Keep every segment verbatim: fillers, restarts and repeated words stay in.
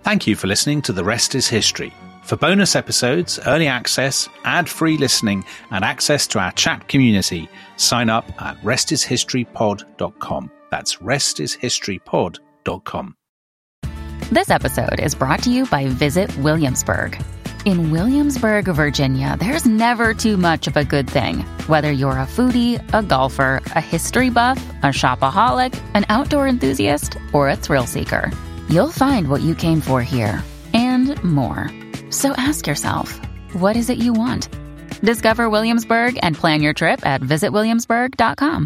Thank you for listening to The Rest is History. For bonus episodes, early access, ad-free listening, and access to our chat community, sign up at rest is history pod dot com. That's rest is history pod dot com. This episode is brought to you by Visit Williamsburg. In Williamsburg, Virginia, there's never too much of a good thing. Whether you're a foodie, a golfer, a history buff, a shopaholic, an outdoor enthusiast, or a thrill seeker, you'll find what you came for here and more. So ask yourself, what is it you want? Discover Williamsburg and plan your trip at visit williamsburg dot com.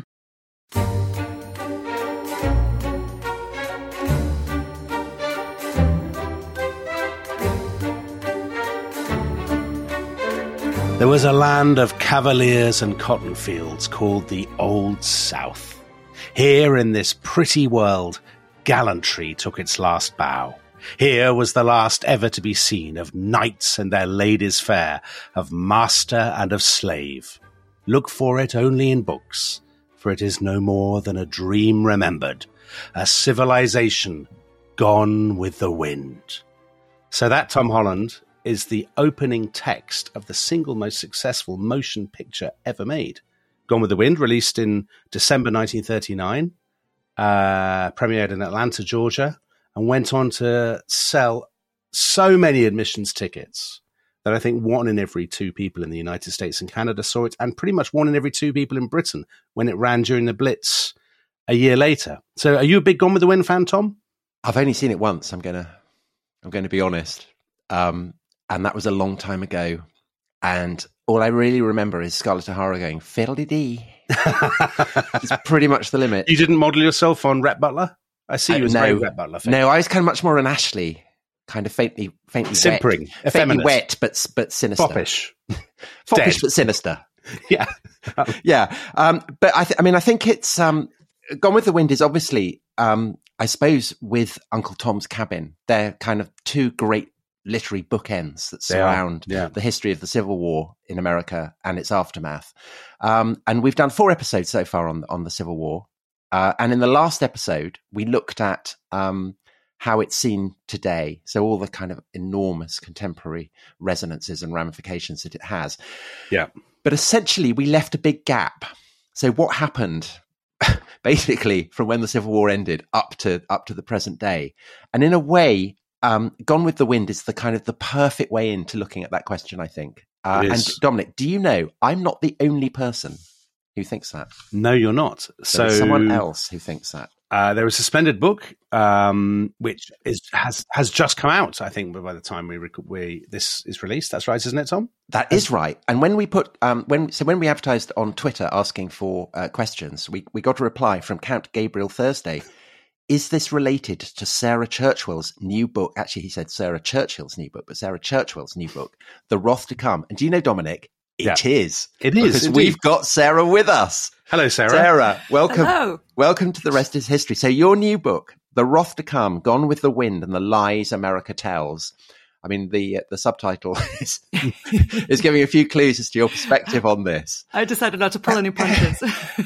There was a land of cavaliers and cotton fields called the Old South. Here in this pretty world, gallantry took its last bow. Here was the last ever to be seen of knights and their ladies fair, of master and of slave. Look for it only in books, for it is no more than a dream remembered, a civilization gone with the wind. So that, Tom Holland, is the opening text of the single most successful motion picture ever made. Gone with the Wind, released in December nineteen thirty-nine, uh, premiered in Atlanta, Georgia, and went on to sell so many admissions tickets that I think one in every two people in the United States and Canada saw it, and pretty much one in every two people in Britain when it ran during the Blitz a year later. So are you a big Gone with the Wind fan, Tom? I've only seen it once, I'm gonna I'm gonna be honest. Um, and that was a long time ago. And all I really remember is Scarlett O'Hara going, fiddle-dee-dee. It's pretty much the limit. You didn't model yourself on Rhett Butler? I see you uh, as no, a very Rhett Butler fan. No, I was kind of much more an Ashley, kind of faintly, faintly simpering, wet. effeminate, faintly wet, but but sinister, foppish, foppish Dead. but sinister. Yeah, yeah. Um, but I, th- I mean, I think it's um, Gone with the Wind is obviously, um, I suppose, with Uncle Tom's Cabin, they're kind of two great literary bookends that surround yeah. the history of the Civil War in America and its aftermath. Um, and we've done four episodes so far on on the Civil War. Uh, and in the last episode, we looked at um, how it's seen today. So all the kind of enormous contemporary resonances and ramifications that it has. Yeah. But essentially, we left a big gap. So what happened basically from when the Civil War ended up to up to the present day? And in a way, um, Gone with the Wind is the kind of the perfect way into looking at that question, I think. Uh, and Dominic, do you know, I'm not the only person who thinks that. No, you're not. So, So someone else who thinks that. Uh, there is a splendid book um, which is has has just come out. I think by the time we rec- we this is released, that's right, isn't it, Tom? That is right. And when we put um, when so when we advertised on Twitter asking for uh, questions, we we got a reply from Count Gabriel Thursday. Is this related to Sarah Churchwell's new book? Actually, he said Sarah Churchill's new book, but Sarah Churchwell's new book, The Wrath to Come. And do you know, Dominic? It yeah. is. It is. Because indeed. we've got Sarah with us. Hello, Sarah. Sarah, welcome. Hello. Welcome to The Rest is History. So your new book, The Wrath to Come, Gone with the Wind and the Lies America Tells. I mean, the uh, the subtitle is, is giving a few clues as to your perspective on this. I decided not to pull any punches.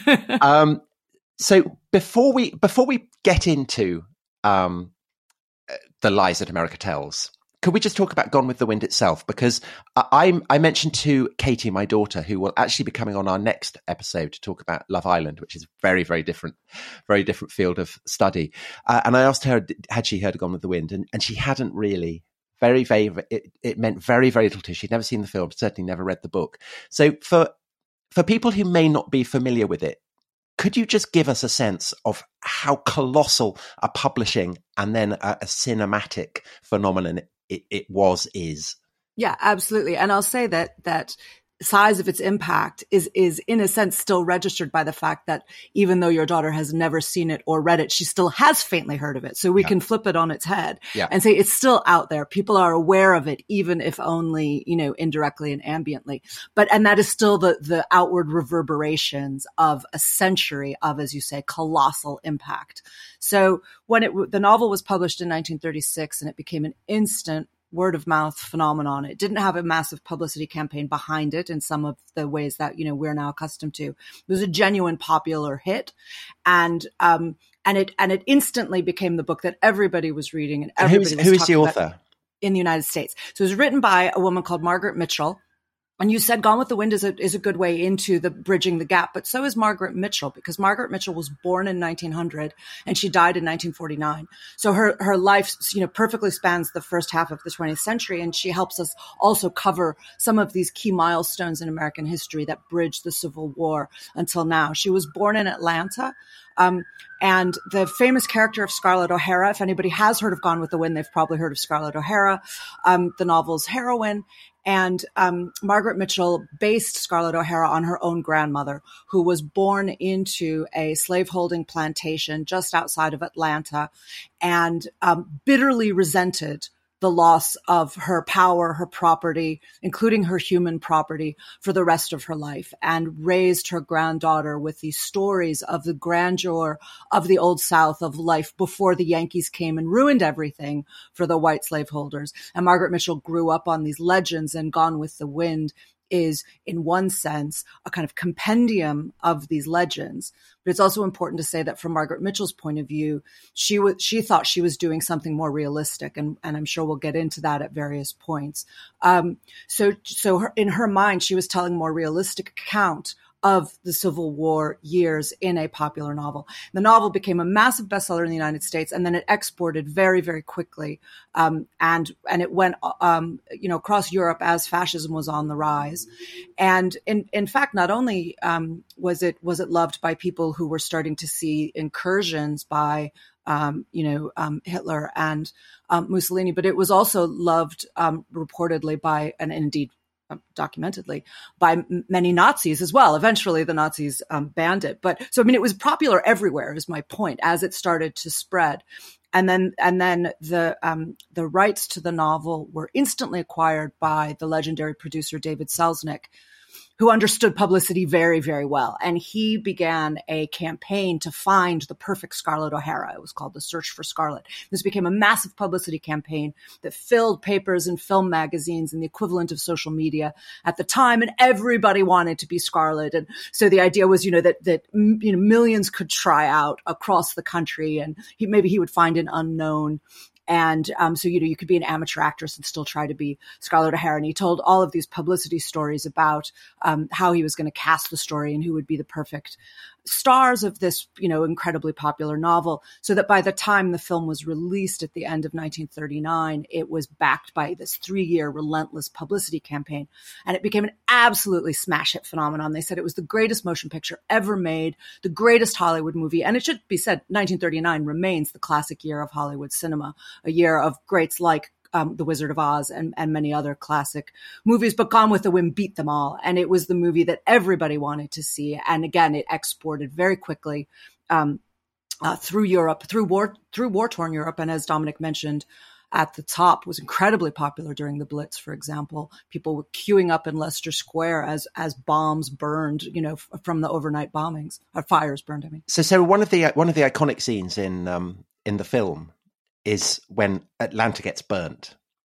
um, so before we before we get into um, the lies that America tells, could we just talk about Gone with the Wind itself? Because I, I mentioned to Katie, my daughter, who will actually be coming on our next episode to talk about Love Island, which is a very, very different, very different field of study. Uh, and I asked her, had she heard of Gone with the Wind? And, and she hadn't really. Very, very, it, it meant very, very little to her. She'd never seen the film, certainly never read the book. So for for people who may not be familiar with it, could you just give us a sense of how colossal a publishing and then a, a cinematic phenomenon it, it was, is? Yeah, absolutely. And I'll say that that size of its impact is is in a sense still registered by the fact that even though your daughter has never seen it or read it, she still has faintly heard of it. So we yeah. can flip it on its head yeah. and say it's still out there. People are aware of it, even if only, you know, indirectly and ambiently. But and that is still the the outward reverberations of a century of, as you say, colossal impact. So when it the novel was published in nineteen thirty-six and it became an instant word of mouth phenomenon. It didn't have a massive publicity campaign behind it in some of the ways that, you know, we're now accustomed to. It was a genuine popular hit. And, um, and it and it instantly became the book that everybody was reading and And everybody who's, was who is talking the about author? in the United States. So it was written by a woman called Margaret Mitchell. And you said Gone with the Wind is a, is a good way into the bridging the gap, but so is Margaret Mitchell, because Margaret Mitchell was born in nineteen hundred and she died in nineteen forty-nine. So her, her life, you know, perfectly spans the first half of the twentieth century. And she helps us also cover some of these key milestones in American history that bridged the Civil War until now. She was born in Atlanta. Um, and the famous character of Scarlett O'Hara, if anybody has heard of Gone with the Wind, they've probably heard of Scarlett O'Hara, um, the novel's heroine. And um, Margaret Mitchell based Scarlett O'Hara on her own grandmother, who was born into a slaveholding plantation just outside of Atlanta and um, bitterly resented the loss of her power, her property, including her human property, for the rest of her life, and raised her granddaughter with these stories of the grandeur of the Old South, of life before the Yankees came and ruined everything for the white slaveholders. And Margaret Mitchell grew up on these legends, and Gone with the Wind is, in one sense, a kind of compendium of these legends. But it's also important to say that from Margaret Mitchell's point of view, she was, she thought she was doing something more realistic. And, and I'm sure we'll get into that at various points. Um, so, so her, in her mind, she was telling a more realistic account of the Civil War years in a popular novel. The novel became a massive bestseller in the United States, and then it exported very, very quickly. Um, and, and it went, um, you know, across Europe as fascism was on the rise. And in, in fact, not only, um, was it, was it loved by people who were starting to see incursions by, um, you know, um, Hitler and, um, Mussolini, but it was also loved, um, reportedly by, and indeed, documentedly, by m- many Nazis as well. Eventually the Nazis um, banned it. But so, I mean, it was popular everywhere is my point as it started to spread. And then, and then the, um, the rights to the novel were instantly acquired by the legendary producer, David Selznick, who understood publicity very, very well. And he began a campaign to find the perfect Scarlett O'Hara. It was called The Search for Scarlett. This became a massive publicity campaign that filled papers and film magazines and the equivalent of social media at the time. And everybody wanted to be Scarlett. And so the idea was, you know, that, that, you know, millions could try out across the country, and he, maybe he would find an unknown. And um, so, you know, you could be an amateur actress and still try to be Scarlett O'Hara. And he told all of these publicity stories about um, how he was going to cast the story and who would be the perfect stars of this, you know, incredibly popular novel, so that by the time the film was released at the end of nineteen thirty-nine, it was backed by this three-year relentless publicity campaign. And it became an absolutely smash hit phenomenon. They said it was the greatest motion picture ever made, the greatest Hollywood movie. And it should be said, nineteen thirty-nine remains the classic year of Hollywood cinema, a year of greats like Um, The Wizard of Oz and, and many other classic movies, but Gone with the Wind beat them all. And it was the movie that everybody wanted to see. And again, it exported very quickly um, uh, through Europe, through war, through war-torn Europe. And as Dominic mentioned at the top, was incredibly popular during the Blitz, for example. People were queuing up in Leicester Square as as bombs burned, you know, f- from the overnight bombings, or fires burned, I mean. So, so one of the one of the iconic scenes in um, in the film is when Atlanta gets burnt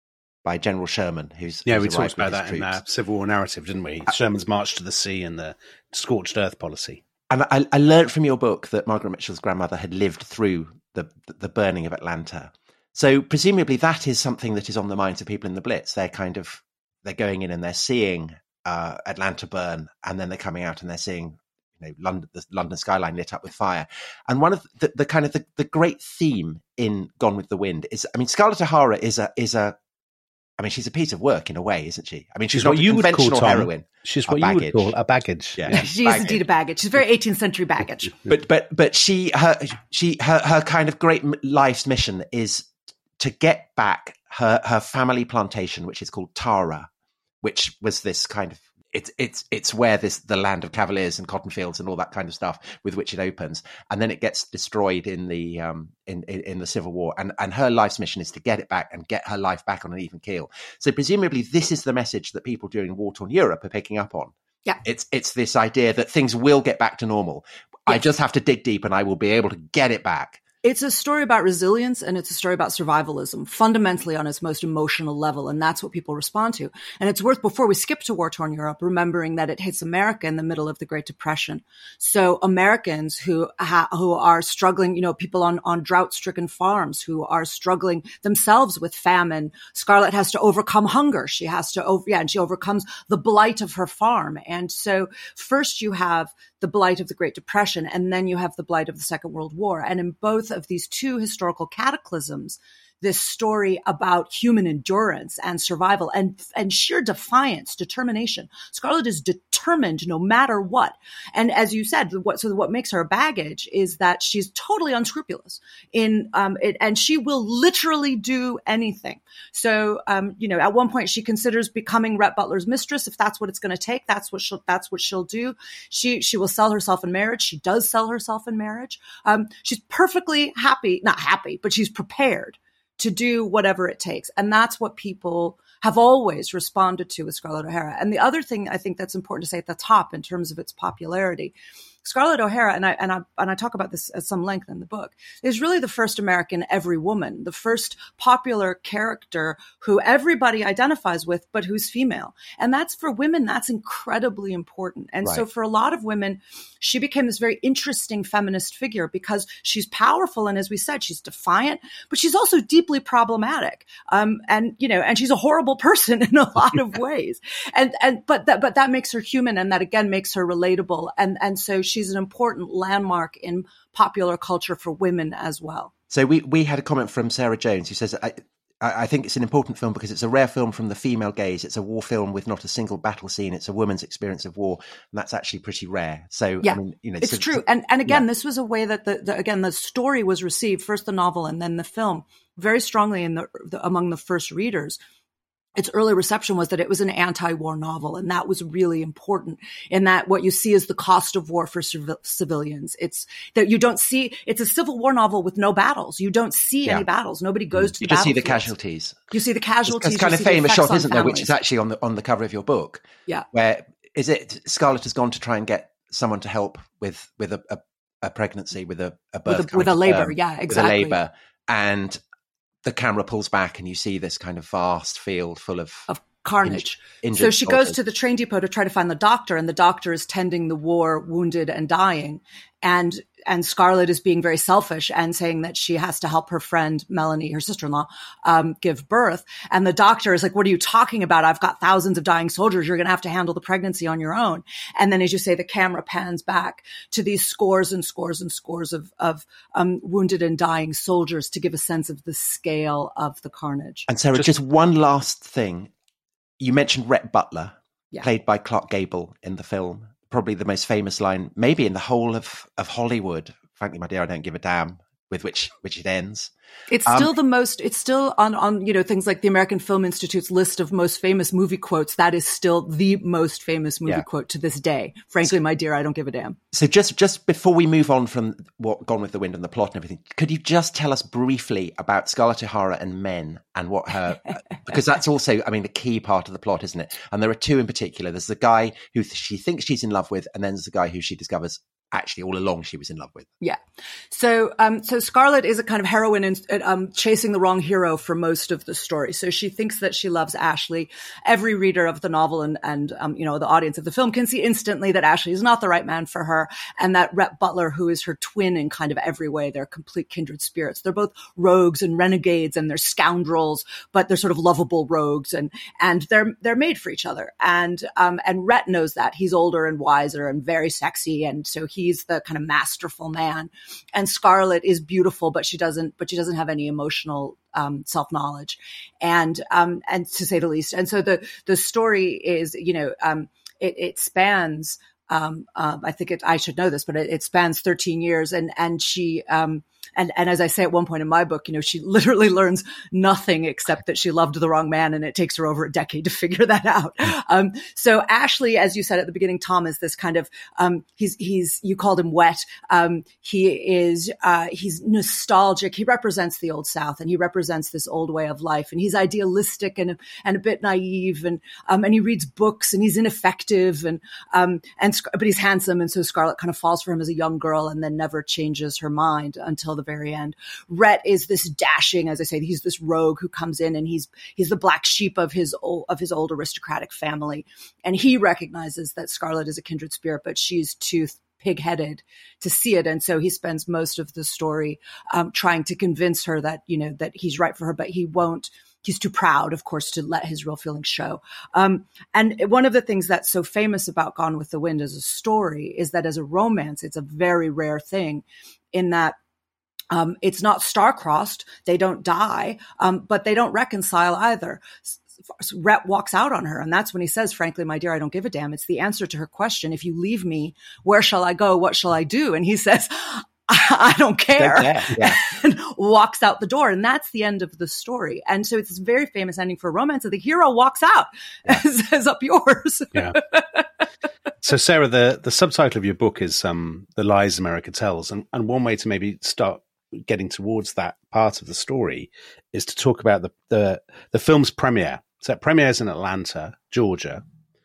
by General Sherman, who's yeah, who's we talked about that troops. in our Civil War narrative, didn't we? Sherman's march to the sea and the scorched earth policy. And I, I learned from your book that Margaret Mitchell's grandmother had lived through the the burning of Atlanta. So presumably that is something that is on the minds of people in the Blitz. They're kind of they're going in and they're seeing uh, Atlanta burn, and then they're coming out and they're seeing, you know, London, the London skyline lit up with fire. And one of the, the kind of the, the great theme in Gone with the Wind is, I mean, Scarlett O'Hara is a is a, I mean, she's a piece of work in a way, isn't she? I mean, she's, she's not what a you conventional would call, Tom, heroine. She's what you would call a baggage. Yeah, yeah. She baggage. is indeed a baggage. She's very eighteenth century baggage. But but but she her she her her kind of great life's mission is to get back her her family plantation, which is called Tara, which was this kind of it's it's it's where this the land of Cavaliers and cotton fields and all that kind of stuff with which it opens, and then it gets destroyed in the um in in, in the Civil War, and and her life's mission is to get it back and get her life back on an even keel. So presumably this is the message that people during war-torn Europe are picking up on. Yeah, it's it's this idea that things will get back to normal. Yes. I just have to dig deep, and I will be able to get it back. It's a story about resilience, and it's a story about survivalism, fundamentally on its most emotional level. And that's what people respond to. And it's worth, before we skip to war-torn Europe, remembering that it hits America in the middle of the Great Depression. So Americans who ha- who are struggling, you know, people on, on drought-stricken farms who are struggling themselves with famine. Scarlett has to overcome hunger. She has to, over, yeah, and she overcomes the blight of her farm. And so first you have the blight of the Great Depression, and then you have the blight of the Second World War. And in both of these two historical cataclysms, this story about human endurance and survival and, and sheer defiance, determination. Scarlett is determined no matter what. And as you said, what, so what makes her a baggage is that she's totally unscrupulous in, um, it, and she will literally do anything. So, um, you know, at one point she considers becoming Rhett Butler's mistress. If that's what it's going to take, that's what she'll, that's what she'll do. She, she will sell herself in marriage. She does sell herself in marriage. Um, she's perfectly happy, not happy, but she's prepared to do whatever it takes. And that's what people have always responded to with Scarlett O'Hara. And the other thing I think that's important to say at the top in terms of its popularity, Scarlett O'Hara, and I, and I, and I talk about this at some length in the book, is really the first American every woman, the first popular character who everybody identifies with, but who's female. And that's, for women, that's incredibly important. And right. So for a lot of women, she became this very interesting feminist figure because she's powerful. And as we said, she's defiant, but she's also deeply problematic. Um, and, you know, and she's a horrible person in a lot of ways. And, and, but that, but that makes her human. And that again makes her relatable. And, and so she She's an important landmark in popular culture for women as well. So we, we had a comment from Sarah Jones who says, I, I think it's an important film because it's a rare film from the female gaze. It's a war film with not a single battle scene. It's a woman's experience of war. And that's actually pretty rare. So, yeah, I mean, you know, it's so, true. So, and, and again, yeah. this was a way that the, the, again, the story was received, first the novel and then the film, very strongly in the, the among the first readers. Its early reception was that it was an anti-war novel, and that was really important in that what you see is the cost of war for civ- civilians. It's that you don't see, it's a Civil War novel with no battles. You don't see yeah. any battles. Nobody goes to you the just see the battlefields. casualties. You see the casualties. It's kind of famous shot, isn't there, which is actually on the on the cover of your book. Yeah. Where is it Scarlett has gone to try and get someone to help with with a, a, a pregnancy, with a, a birth. With a, with a labor, term, yeah, exactly. With a labor. And the camera pulls back and you see this kind of vast field full of, of carnage. Inj- so she soldiers. goes to the train depot to try to find the doctor, and the doctor is tending the war wounded and dying. And and Scarlett is being very selfish and saying that she has to help her friend Melanie, her sister-in-law, um, give birth. And the doctor is like, what are you talking about? I've got thousands of dying soldiers. You're going to have to handle the pregnancy on your own. And then, as you say, the camera pans back to these scores and scores and scores of, of um, wounded and dying soldiers to give a sense of the scale of the carnage. And Sarah, just, just one last thing. You mentioned Rhett Butler, yeah. played by Clark Gable in the film. Probably the most famous line, maybe in the whole of, of Hollywood. Frankly, my dear, I don't give a damn, with which which it ends. It's um, still the most, it's still on, on, you know, things like the American Film Institute's list of most famous movie quotes. That is still the most famous movie yeah. quote to this day. Frankly, so, my dear, I don't give a damn. So just, just before we move on from what Gone with the Wind and the plot and everything, could you just tell us briefly about Scarlett O'Hara and men and what her, because that's also, I mean, a key part of the plot, isn't it? And there are two in particular. There's the guy who she thinks she's in love with, and then there's the guy who she discovers actually all along she was in love with. Yeah. So, um, so Scarlett is a kind of heroine in, um, chasing the wrong hero for most of the story. So she thinks that she loves Ashley. Every reader of the novel and, and, um, you know, the audience of the film can see instantly that Ashley is not the right man for her. And that Rhett Butler, who is her twin in kind of every way, they're complete kindred spirits. They're both rogues and renegades, and they're scoundrels, but they're sort of lovable rogues, and, and they're, they're made for each other. And, um, and Rhett knows that. He's older and wiser and very sexy. And so he He's the kind of masterful man, and Scarlett is beautiful, but she doesn't, but she doesn't have any emotional um, self-knowledge, and um, and to say the least. And so the the story is, you know, um, it, it spans. Um, uh, I think it, I should know this, but it, it spans thirteen years, and and she. Um, And, and as I say at one point in my book, you know, she literally learns nothing except that she loved the wrong man, and it takes her over a decade to figure that out. Um, so Ashley, as you said at the beginning, Tom, is this kind of, um, he's, he's, you called him wet. Um, he is, uh, he's nostalgic. He represents the Old South, and he represents this old way of life, and he's idealistic and, and a bit naive, and, um, and he reads books, and he's ineffective. And, um, and but he's handsome. And so Scarlett kind of falls for him as a young girl and then never changes her mind until the very end. Rhett is this dashing, as I say, he's this rogue who comes in and he's, he's the black sheep of his old, of his old aristocratic family. And he recognizes that Scarlett is a kindred spirit, but she's too pig-headed to see it. And so he spends most of the story um, trying to convince her that, you know, that he's right for her, but he won't. He's too proud, of course, to let his real feelings show. Um, and one of the things that's so famous about Gone with the Wind as a story is that as a romance, it's a very rare thing in that um, it's not star-crossed. They don't die, um, but they don't reconcile either. Rhett walks out on her. And that's when he says, frankly, my dear, I don't give a damn. It's the answer to her question. If you leave me, where shall I go? What shall I do? And he says, I don't care, Don't care. Yeah. and walks out the door. And that's the end of the story. And so it's this very famous ending for romance. And the hero walks out and says, up yours. Yeah. So, Sarah, the, the subtitle of your book is um, The Lies America Tells. And, and one way to maybe start getting towards that part of the story is to talk about the, the, the film's premiere. So it premieres in Atlanta, Georgia.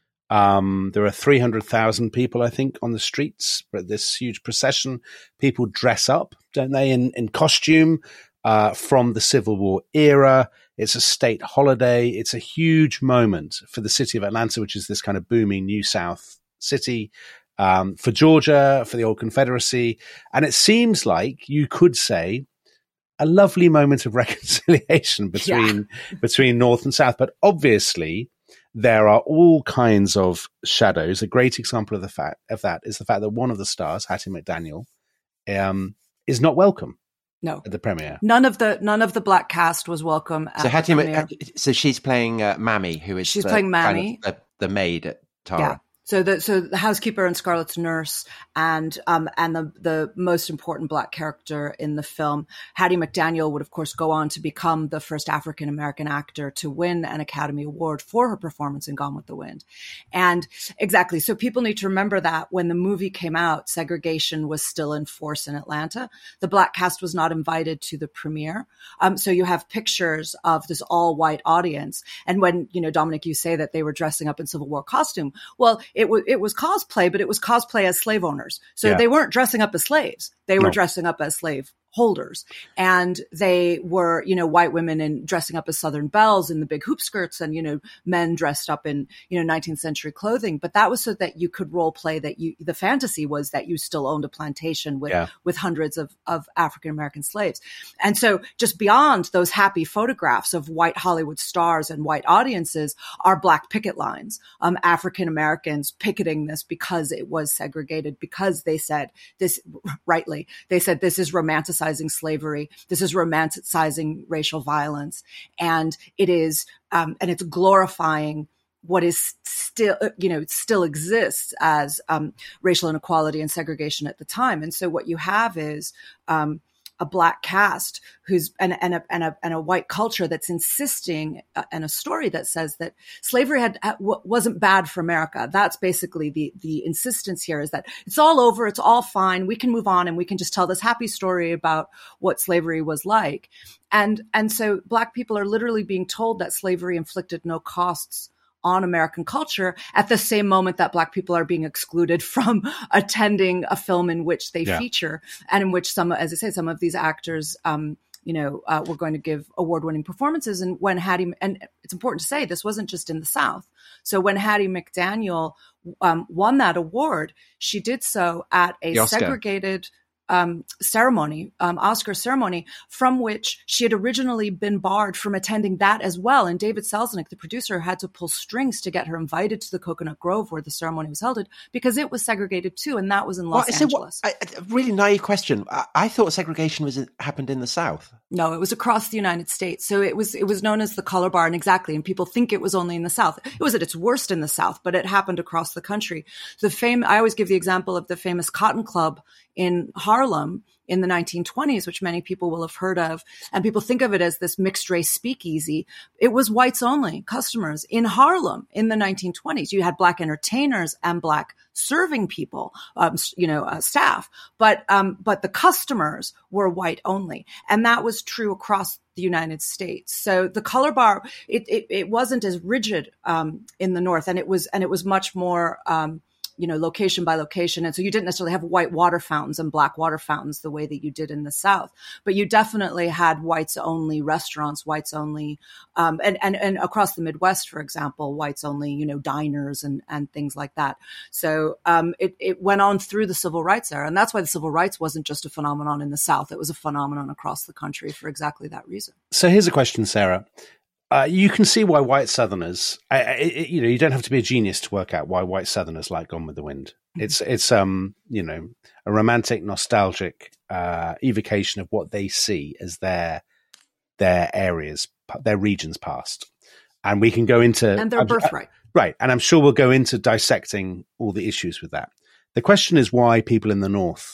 Um, there are three hundred thousand people, I think, on the streets for this huge procession. People dress up, don't they, in, in costume uh, from the Civil War era. It's a state holiday. It's a huge moment for the city of Atlanta, which is this kind of booming New South city, um, for Georgia, for the old Confederacy. And it seems like you could say a lovely moment of reconciliation between yeah. between North and South. But obviously, there are all kinds of shadows. A great example of the fact of that is the fact that one of the stars, Hattie McDaniel, um, is not welcome. No, at the premiere. None of the none of the black cast was welcome. At so Hattie, the premiere. so she's playing uh, Mammy, who is she's the, playing Mammy, kind of the, the maid at Tara. Yeah. So the so the housekeeper and Scarlett's nurse, and um and the the most important black character in the film, Hattie McDaniel, would of course go on to become the first African American actor to win an Academy Award for her performance in Gone with the Wind. And exactly, so people need to remember that when the movie came out, segregation was still in force in Atlanta. The black cast was not invited to the premiere. Um, so you have pictures of this all white audience, and when you know Dominic, you say that they were dressing up in Civil War costume, well. It was it was cosplay, but it was cosplay as slave owners. So yeah. they weren't dressing up as slaves; they were no. dressing up as slave holders, and they were, you know, white women in dressing up as Southern belles in the big hoop skirts, and you know, men dressed up in you know nineteenth century clothing. But that was so that you could role play that you. The fantasy was that you still owned a plantation with yeah. with hundreds of of African American slaves, and so just beyond those happy photographs of white Hollywood stars and white audiences are black picket lines, um, African Americans picketing this because it was segregated, because they said this rightly. They said this is romanticized. Slavery. This is romanticizing racial violence, and it is, um, and it's glorifying what is still, you know, still exists as um, racial inequality and segregation at the time. And so what you have is um, a black cast who's and, and, a, and, a, and a white culture that's insisting, uh, and a story that says that slavery had w- wasn't bad for America. That's basically the the insistence here, is that it's all over, it's all fine, we can move on, and we can just tell this happy story about what slavery was like. And and so black people are literally being told that slavery inflicted no costs on American culture at the same moment that black people are being excluded from attending a film in which they yeah. feature, and in which some, as I say, some of these actors, um, you know, uh, were going to give award-winning performances. And when Hattie, and it's important to say, this wasn't just in the South. So when Hattie McDaniel um, won that award, she did so at a segregated Um, ceremony, um, Oscar ceremony, from which she had originally been barred from attending that as well. And David Selznick, the producer, had to pull strings to get her invited to the Coconut Grove where the ceremony was held, because it was segregated too, and that was in Los well, Angeles. What, I, a really naive question. I, I thought segregation was happened in the South. No, it was across the United States. So it was it was known as the color bar, and exactly, and people think it was only in the South. It was at its worst in the South, but it happened across the country. The fame, I always give the example of the famous Cotton Club in Harlem in the nineteen twenties, which many people will have heard of. And people think of it as this mixed race speakeasy. It was whites only customers in Harlem in the nineteen twenties. You had black entertainers and black serving people, um, you know, uh, staff, but, um, but the customers were white only. And that was true across the United States. So the color bar, it, it, it wasn't as rigid, um, in the North, and it was, and it was much more, um, you know, location by location. And so you didn't necessarily have white water fountains and black water fountains the way that you did in the South, but you definitely had whites only restaurants, whites only, um, and, and, and across the Midwest, for example, whites only, you know, diners and, and things like that. So, um, it, it went on through the civil rights era. And that's why the civil rights wasn't just a phenomenon in the South. It was a phenomenon across the country for exactly that reason. So here's a question, Sarah. Uh, you can see why white Southerners, I, I, you know, you don't have to be a genius to work out why white Southerners like Gone with the Wind. Mm-hmm. It's, it's, um, you know, a romantic, nostalgic uh, evocation of what they see as their their areas, their regions past, and we can go into and their birthright, uh, right? And I'm sure we'll go into dissecting all the issues with that. The question is why people in the North.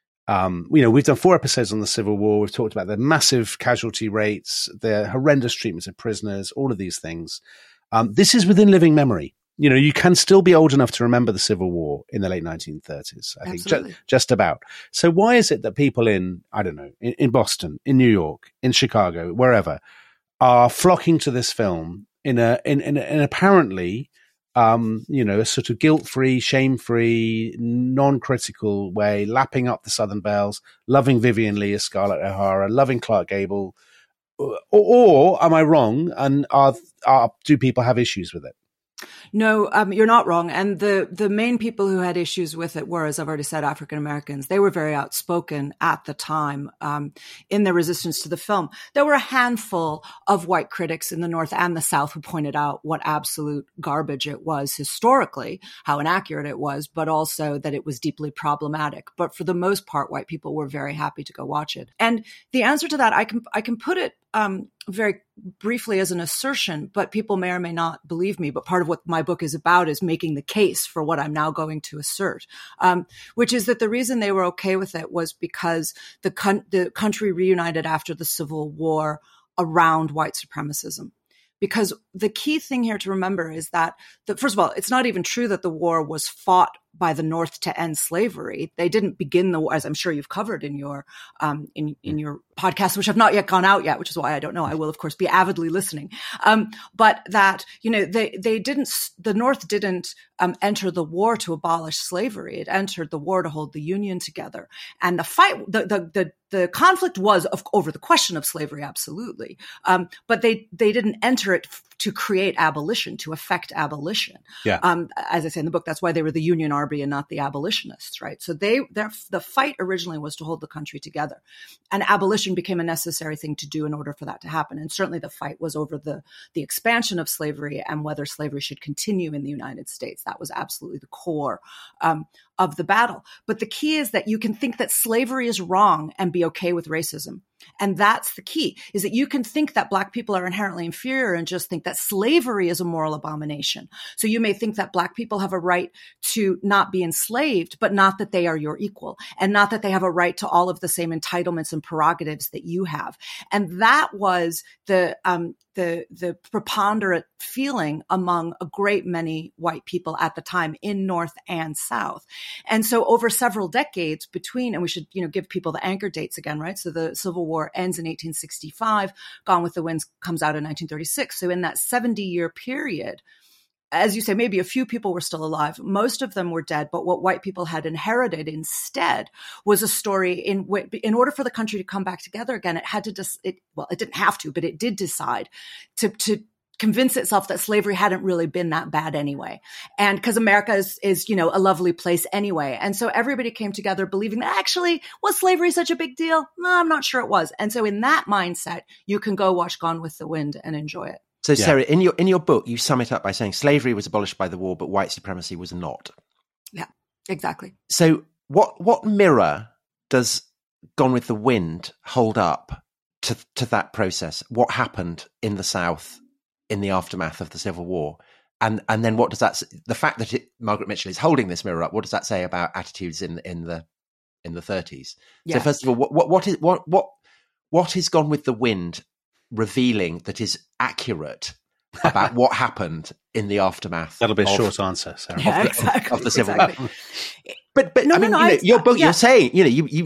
Um, you know, we've done four episodes on the Civil War. We've talked about the massive casualty rates, the horrendous treatments of prisoners, all of these things. Um, this is within living memory. You know, you can still be old enough to remember the Civil War in the late nineteen thirties, I think, ju- just about. So why is it that people in, I don't know, in, in Boston, in New York, in Chicago, wherever, are flocking to this film in a in, in, in apparently Um, you know, a sort of guilt-free, shame-free, non-critical way, lapping up the Southern Belles, loving Vivian Leigh as Scarlett O'Hara, loving Clark Gable, or, or am I wrong? And are, are do people have issues with it? No, um, you're not wrong. And the, the main people who had issues with it were, as I've already said, African Americans. They were very outspoken at the time um, in their resistance to the film. There were a handful of white critics in the North and the South who pointed out what absolute garbage it was historically, how inaccurate it was, but also that it was deeply problematic. But for the most part, white people were very happy to go watch it. And the answer to that, I can I can put it um, very briefly as an assertion, but people may or may not believe me. But part of what my book is about is making the case for what I'm now going to assert, um, which is that the reason they were okay with it was because the, con- the country reunited after the Civil War around white supremacism. Because the key thing here to remember is that, the, first of all, it's not even true that the war was fought by the North to end slavery. They didn't begin the war, as I'm sure you've covered in your um, in in your podcast, which have not yet gone out yet, which is why I don't know. I will, of course, be avidly listening. Um, but that, you know, they they didn't, the North didn't um, enter the war to abolish slavery. It entered the war to hold the Union together. And the fight, the the the, the conflict was of, over the question of slavery, absolutely. Um, but they they didn't enter it f- to create abolition, to effect abolition. Yeah. Um, as I say in the book, that's why they were the Union Army and not the abolitionists, right? So they, the fight originally was to hold the country together, and abolition became a necessary thing to do in order for that to happen. And certainly the fight was over the, the expansion of slavery and whether slavery should continue in the United States. That was absolutely the core um, of the battle. But the key is that you can think that slavery is wrong and be okay with racism. And that's the key, is that you can think that Black people are inherently inferior and just think that slavery is a moral abomination. So you may think that Black people have a right to not be enslaved, but not that they are your equal, and not that they have a right to all of the same entitlements and prerogatives that you have. And that was the um, the the preponderant feeling among a great many white people at the time in North and South. And so over several decades between, and we should, you know, give people the anchor dates again, right? So the Civil War ends in eighteen sixty-five, Gone with the Wind comes out in nineteen thirty-six. So in that seventy year period, as you say, maybe a few people were still alive. Most of them were dead. But what white people had inherited instead was a story in which, in order for the country to come back together again, it had to, dis- it, well, it didn't have to, but it did decide to, to convince itself that slavery hadn't really been that bad anyway. And because America is, is, you know, a lovely place anyway. And so everybody came together believing that actually, was slavery such a big deal? No, I'm not sure it was. And so in that mindset, you can go watch Gone with the Wind and enjoy it. So, Yeah. Sarah, in your in your book, you sum it up by saying slavery was abolished by the war, but white supremacy was not. Yeah, exactly. So, what what mirror does Gone with the Wind hold up to to that process? What happened in the South in the aftermath of the Civil War, and and then what does that? The fact that it, Margaret Mitchell is holding this mirror up, what does that say about attitudes in in the in the thirties? Yeah. So, first of all, what what what is what what what is Gone with the Wind revealing that is accurate about what happened in the aftermath? That'll be a of, short answer, Sarah. Yeah, of the- exactly. of the Civil exactly. War. But but No, I no, mean, no, you know, I- your book, yeah. you're saying, you know, you you I-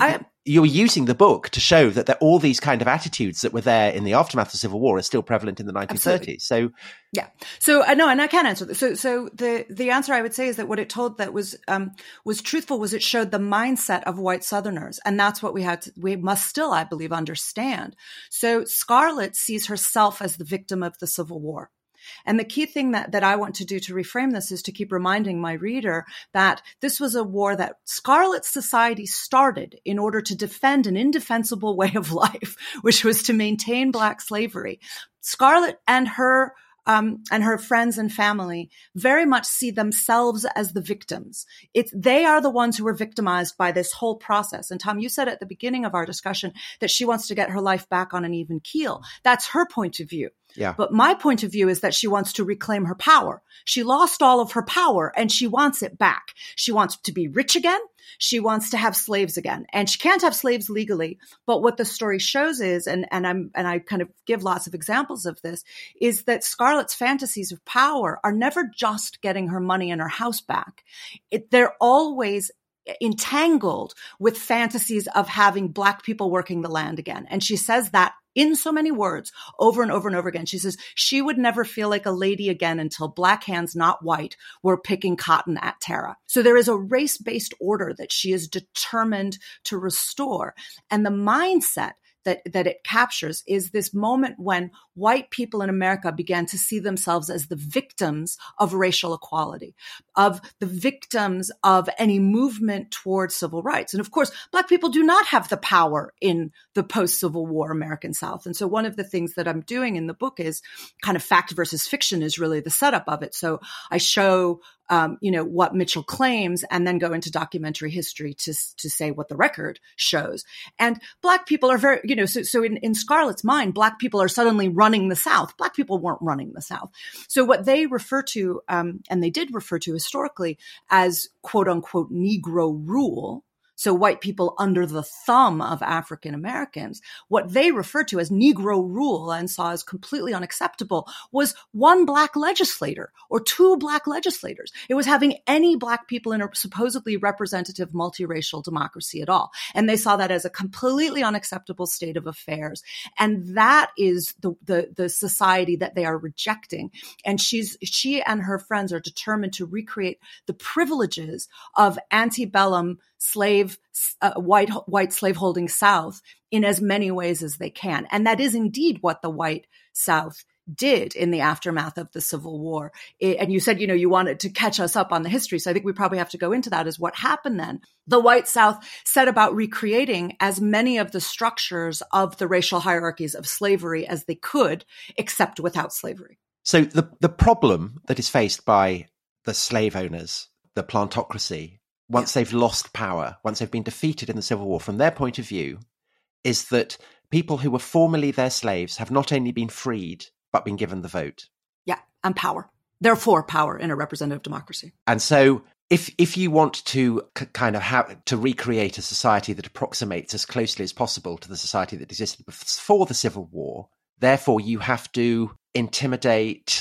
you're using the book to show that there, all these kind of attitudes that were there in the aftermath of the Civil War are still prevalent in the nineteen thirties. Absolutely. So, yeah. So I uh, know, and I can answer this. So, so the the answer I would say is that what it told that was um, was truthful was it showed the mindset of white Southerners, and that's what we had. To, we must still, I believe, understand. So Scarlett sees herself as the victim of the Civil War. And the key thing that, that I want to do to reframe this is to keep reminding my reader that this was a war that Scarlet society started in order to defend an indefensible way of life, which was to maintain Black slavery. Scarlet and her Um, and her friends and family very much see themselves as the victims. It's, they are the ones who are victimized by this whole process. And Tom, you said at the beginning of our discussion that she wants to get her life back on an even keel. That's her point of view. Yeah. But my point of view is that she wants to reclaim her power. She lost all of her power and she wants it back. She wants to be rich again. She wants to have slaves again. And she can't have slaves legally. But what the story shows is, and, and I'm, and I kind of give lots of examples of this, is that Scarlett's fantasies of power are never just getting her money and her house back. It, they're always entangled with fantasies of having Black people working the land again. And she says that in so many words over and over and over again. She says she would never feel like a lady again until Black hands, not white, were picking cotton at Tara. So there is a race-based order that she is determined to restore. And the mindset that, that it captures is this moment when white people in America began to see themselves as the victims of racial equality, of the victims of any movement towards civil rights. And of course, Black people do not have the power in the post-Civil War American South. And so one of the things that I'm doing in the book is kind of fact versus fiction is really the setup of it. So I show Um, you know, what Mitchell claims and then go into documentary history to, to say what the record shows. And Black people are very, you know, so, so in, in Scarlett's mind, Black people are suddenly running the South. Black people weren't running the South. So what they refer to, um, and they did refer to historically as quote unquote Negro rule, so white people under the thumb of African Americans, what they referred to as Negro rule and saw as completely unacceptable was one Black legislator or two Black legislators. It was having any Black people in a supposedly representative multiracial democracy at all. And they saw that as a completely unacceptable state of affairs. And that is the, the, the society that they are rejecting. And she's, she and her friends are determined to recreate the privileges of antebellum slave, uh, white, white slaveholding South in as many ways as they can. And that is indeed what the white South did in the aftermath of the Civil War. It, and you said, you know, you wanted to catch us up on the history. So I think we probably have to go into that as what happened then. The white South set about recreating as many of the structures of the racial hierarchies of slavery as they could, except without slavery. So the, the problem that is faced by the slave owners, the plantocracy, once they've lost power, once they've been defeated in the Civil War, from their point of view, is that people who were formerly their slaves have not only been freed, but been given the vote. Yeah, and power. Therefore, power in a representative democracy. And so if if you want to c- kind of have to recreate a society that approximates as closely as possible to the society that existed before the Civil War, therefore you have to intimidate,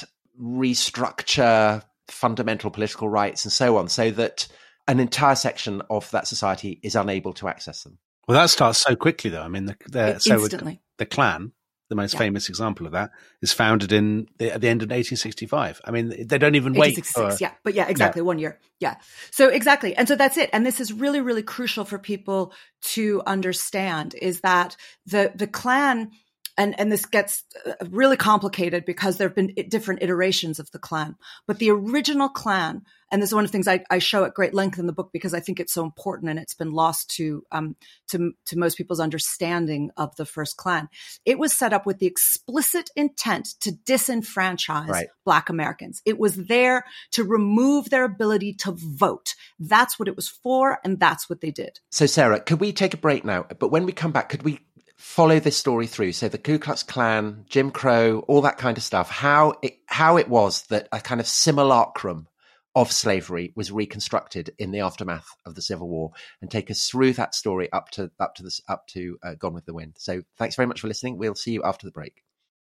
restructure fundamental political rights and so on, so that an entire section of that society is unable to access them. Well, that starts so quickly, though. I mean, the, the, so Instantly. the Klan, the most Yeah. famous example of that, is founded in the, at the end of eighteen sixty-five. I mean, they don't even wait for... Yeah, but yeah, exactly, one year. Yeah. So exactly. And so that's it. And this is really, really crucial for people to understand is that the, the Klan, and, and this gets really complicated because there have been different iterations of the Klan, but the original Klan, and this is one of the things I, I show at great length in the book because I think it's so important and it's been lost to, um, to, to most people's understanding of the first Klan. It was set up with the explicit intent to disenfranchise Right. Black Americans. It was there to remove their ability to vote. That's what it was for, and that's what they did. So, Sarah, could we take a break now? But when we come back, could we follow this story through? So the Ku Klux Klan, Jim Crow, all that kind of stuff, how it, how it was that a kind of simulacrum of slavery was reconstructed in the aftermath of the Civil War, and take us through that story up to up to this up to uh, Gone with the Wind. So thanks very much for listening. We'll see you after the break.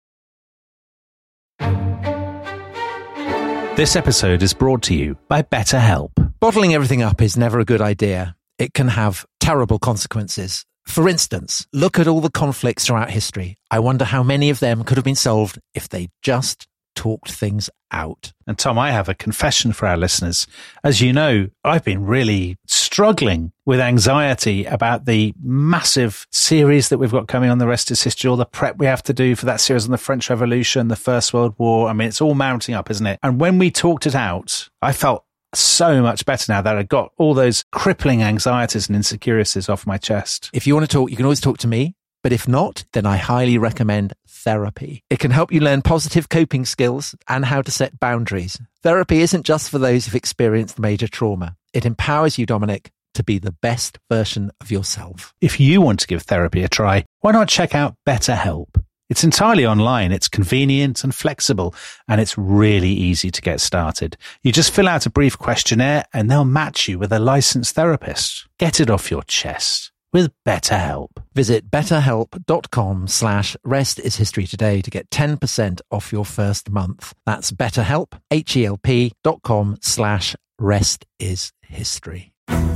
This episode is brought to you by BetterHelp. Bottling everything up is never a good idea. It can have terrible consequences. For instance, look at all the conflicts throughout history. I wonder how many of them could have been solved if they just talked things out. And Tom, I have a confession for our listeners. As you know, I've been really struggling with anxiety about the massive series that we've got coming on The Rest is History, all the prep we have to do for that series on the French Revolution, the First World War. I mean, it's all mounting up, isn't it? And when we talked it out, I felt so much better now that I got all those crippling anxieties and insecurities off my chest. If you want to talk, you can always talk to me. But if not, then I highly recommend therapy. It can help you learn positive coping skills and how to set boundaries. Therapy isn't just for those who've experienced major trauma. It empowers you, Dominic, to be the best version of yourself. If you want to give therapy a try, why not check out BetterHelp? It's entirely online, it's convenient and flexible, and it's really easy to get started. You just fill out a brief questionnaire and they'll match you with a licensed therapist. Get it off your chest with BetterHelp. Visit betterhelp.com slash rest is history today to get ten percent off your first month. That's betterhelp, H-E-L-P dot com slash rest is history.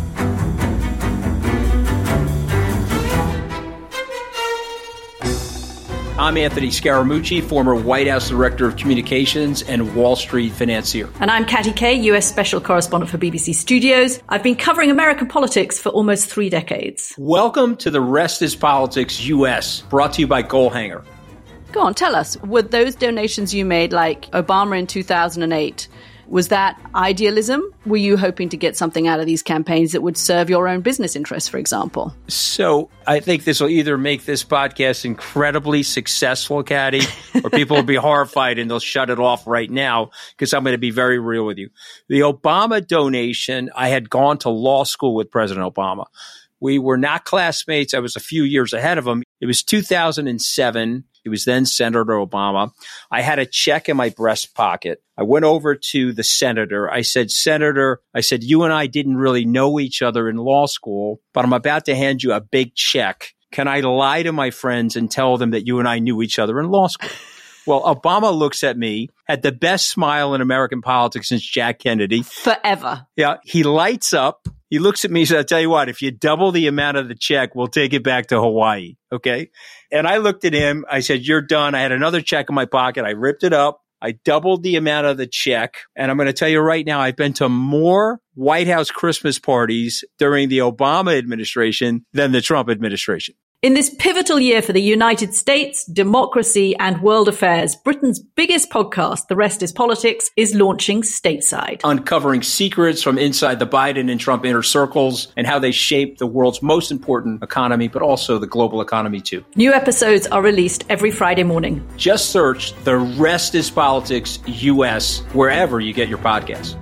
I'm Anthony Scaramucci, former White House Director of Communications and Wall Street financier. And I'm Katty Kay, U S Special Correspondent for B B C Studios. I've been covering American politics for almost three decades. Welcome to The Rest is Politics U S, brought to you by Goalhanger. Go on, tell us, were those donations you made, like Obama in two thousand eight, was that idealism? Were you hoping to get something out of these campaigns that would serve your own business interests, for example? So I think this will either make this podcast incredibly successful, Katty, or people will be horrified and they'll shut it off right now because I'm going to be very real with you. The Obama donation, I had gone to law school with President Obama. We were not classmates. I was a few years ahead of him. It was two thousand seven. He was then Senator Obama. I had a check in my breast pocket. I went over to the senator. I said, Senator, I said, you and I didn't really know each other in law school, but I'm about to hand you a big check. Can I lie to my friends and tell them that you and I knew each other in law school? Well, Obama looks at me, had the best smile in American politics since Jack Kennedy. Forever. Yeah. He lights up. He looks at me and says, I'll tell you what, if you double the amount of the check, we'll take it back to Hawaii. Okay. And I looked at him. I said, you're done. I had another check in my pocket. I ripped it up. I doubled the amount of the check. And I'm going to tell you right now, I've been to more White House Christmas parties during the Obama administration than the Trump administration. In this pivotal year for the United States, democracy, and world affairs, Britain's biggest podcast, The Rest is Politics, is launching stateside. Uncovering secrets from inside the Biden and Trump inner circles and how they shape the world's most important economy, but also the global economy too. New episodes are released every Friday morning. Just search The Rest is Politics U S wherever you get your podcasts.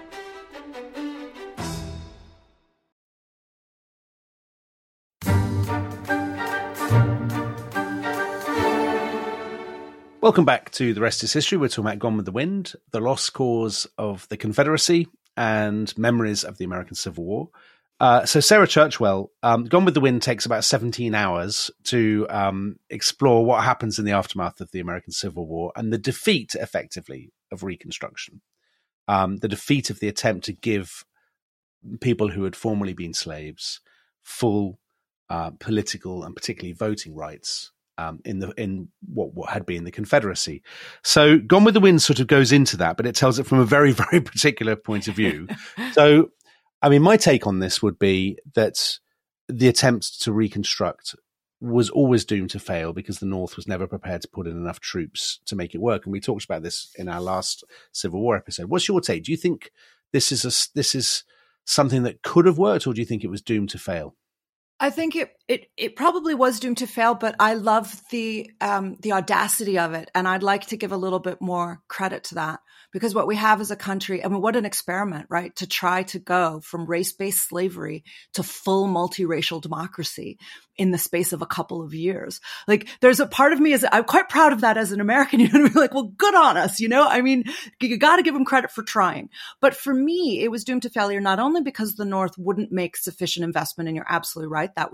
Welcome back to The Rest is History. We're talking about Gone with the Wind, the lost cause of the Confederacy, and memories of the American Civil War. Uh, so Sarah Churchwell, um, Gone with the Wind takes about seventeen hours to um, explore what happens in the aftermath of the American Civil War and the defeat, effectively, of Reconstruction. Um, the defeat of the attempt to give people who had formerly been slaves full uh, political and particularly voting rights Um, in the in what, what had been the Confederacy. So Gone with the Wind sort of goes into that, but it tells it from a very, very particular point of view. So, I mean, my take on this would be that the attempt to reconstruct was always doomed to fail because the North was never prepared to put in enough troops to make it work. And we talked about this in our last Civil War episode. What's your take? Do you think this is a, this is something that could have worked, or do you think it was doomed to fail? I think it, it it probably was doomed to fail, but I love the um, the audacity of it, and I'd like to give a little bit more credit to that, because what we have as a country, I mean, what an experiment, right? To try to go from race-based slavery to full multiracial democracy in the space of a couple of years. Like, there's a part of me is I'm quite proud of that as an American. You know what I mean? Like, well, good on us. You know, I mean, you got to give them credit for trying. But for me, it was doomed to failure not only because the North wouldn't make sufficient investment, and you're absolutely right, that was crucial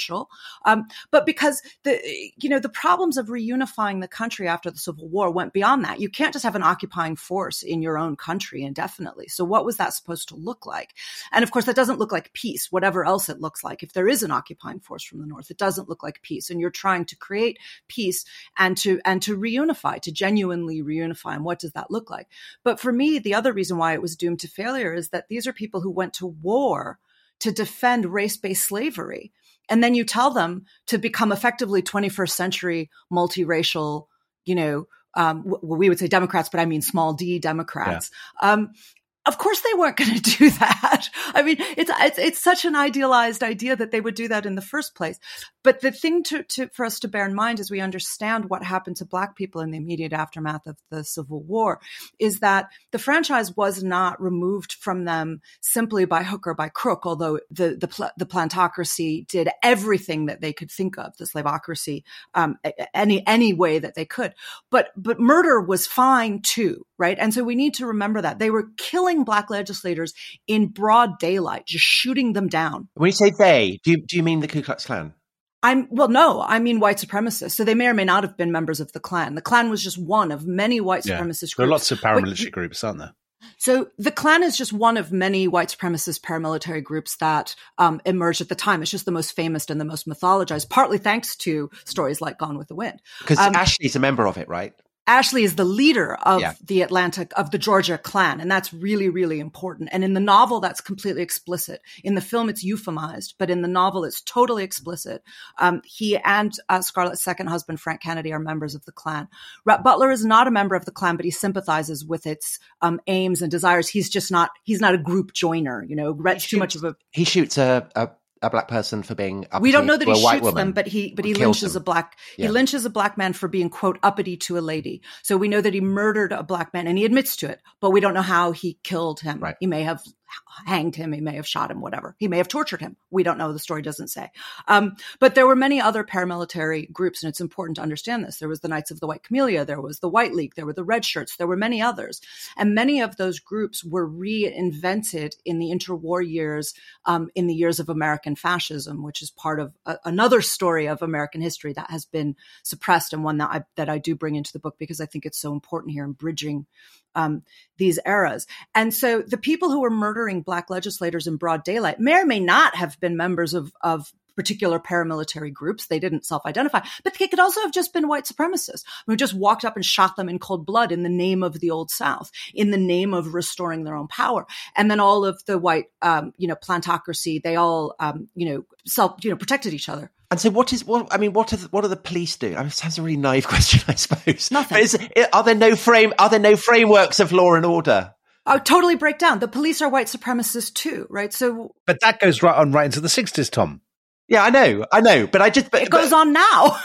crucial. Um, but because the, you know, the problems of reunifying the country after the Civil War went beyond that. You can't just have an occupying force in your own country indefinitely. So what was that supposed to look like? And of course, that doesn't look like peace, whatever else it looks like. If there is an occupying force from the North, it doesn't look like peace. And you're trying to create peace and to, and to reunify, to genuinely reunify. And what does that look like? But for me, the other reason why it was doomed to failure is that these are people who went to war to defend race-based slavery. And then you tell them to become effectively twenty-first century multiracial, you know, um, well, we would say Democrats, but I mean small d Democrats. Yeah. Um, Of course they weren't going to do that. I mean, it's, it's, it's such an idealized idea that they would do that in the first place. But the thing to, to, for us to bear in mind as we understand what happened to Black people in the immediate aftermath of the Civil War is that the franchise was not removed from them simply by hook or by crook, although the, the, pl- the plantocracy did everything that they could think of, the slaveocracy, um, any, any way that they could. But, but murder was fine too, right? And so we need to remember that they were killing Black legislators in broad daylight, just shooting them down. When you say they, do you, do you mean the Ku Klux Klan? I'm, well, no, I mean white supremacists. So they may or may not have been members of the Klan. The Klan was just one of many white yeah. supremacist groups. There are lots of paramilitary but, groups, aren't there? So the Klan is just one of many white supremacist paramilitary groups that um, emerged at the time. It's just the most famous and the most mythologized, partly thanks to stories like Gone with the Wind. Because um, Ashley's a member of it, right? Ashley is the leader of yeah. the Atlanta, of the Georgia Klan. And that's really, really important. And in the novel, that's completely explicit. In the film, it's euphemized, but in the novel, it's totally explicit. Um, he and uh, Scarlett's second husband, Frank Kennedy, are members of the Klan. Rhett Butler is not a member of the Klan, but he sympathizes with its um, aims and desires. He's just not, he's not a group joiner, you know, Rhett's too much of a... He shoots a... a- a Black person for being uppity we don't know that to he a white shoots woman, them, but he but he kills lynches them. a black Yeah. he lynches a Black man for being, quote, uppity to a lady. So we know that he murdered a Black man and he admits to it, but we don't know how he killed him. Right. He may have hanged him, he may have shot him, whatever. He may have tortured him. We don't know. The story doesn't say. Um, but there were many other paramilitary groups, and it's important to understand this. There was the Knights of the White Camellia, there was the White League, there were the Red Shirts, there were many others. And many of those groups were reinvented in the interwar years, um, in the years of American fascism, which is part of a, another story of American history that has been suppressed, and one that I, that I do bring into the book because I think it's so important here in bridging Um, these eras. And so the people who were murdering Black legislators in broad daylight may or may not have been members of, of particular paramilitary groups. They didn't self-identify, but they could also have just been white supremacists who just walked up and shot them in cold blood in the name of the Old South, in the name of restoring their own power. And then all of the white, um, you know, plantocracy, they all, um, you know, self, you know, protected each other. And so, what is what? I mean, what are the, what do the police do? I mean, it sounds a really naive question, I suppose. Nothing. But is, are there no frame? Are there no frameworks of law and order? I would totally break down. The police are white supremacists too, right? So, but that goes right on right into the sixties, Tom. Yeah, I know, I know, but I just but, it goes but, on now.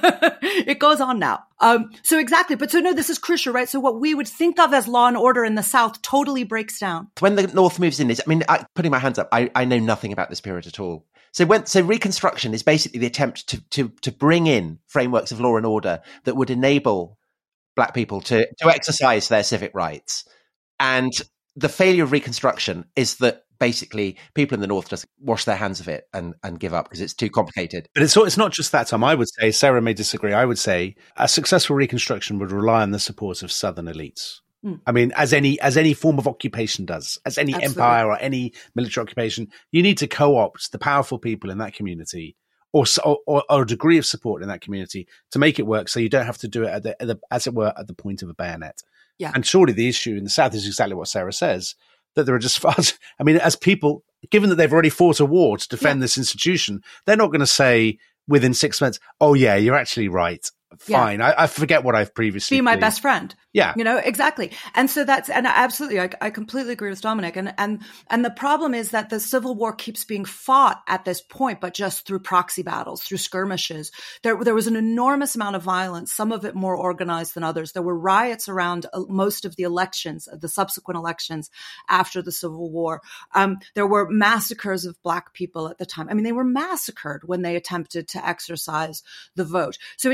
It goes on now. Um, so exactly, but so no, this is crucial, right? So what we would think of as law and order in the South totally breaks down when the North moves in. Is I mean, I, putting my hands up, I, I know nothing about this period at all. So when so Reconstruction is basically the attempt to to to bring in frameworks of law and order that would enable Black people to to exercise their civic rights, and the failure of Reconstruction is that basically people in the North just wash their hands of it and, and give up because it's too complicated. But it's it's not just that, Tom. I would say, Sarah may disagree, I would say a successful Reconstruction would rely on the support of Southern elites. Mm. I mean, as any as any form of occupation does, as any Absolutely. empire or any military occupation, you need to co-opt the powerful people in that community or, or, or a degree of support in that community to make it work so you don't have to do it, at the, at the, as it were, at the point of a bayonet. Yeah. And surely the issue in the South is exactly what Sarah says, that there are just far, I mean, as people, given that they've already fought a war to defend yeah. this institution, they're not going to say within six months, oh yeah, you're actually right. Fine. Yeah. I, I forget what I've previously Be my been. best friend. Yeah. You know, exactly. And so that's, and absolutely, I, I completely agree with Dominic. And, and, and the problem is that the Civil War keeps being fought at this point, but just through proxy battles, through skirmishes. There, there was an enormous amount of violence, some of it more organized than others. There were riots around most of the elections, the subsequent elections after the Civil War. Um, there were massacres of Black people at the time. I mean, they were massacred when they attempted to exercise the vote. So it isn't just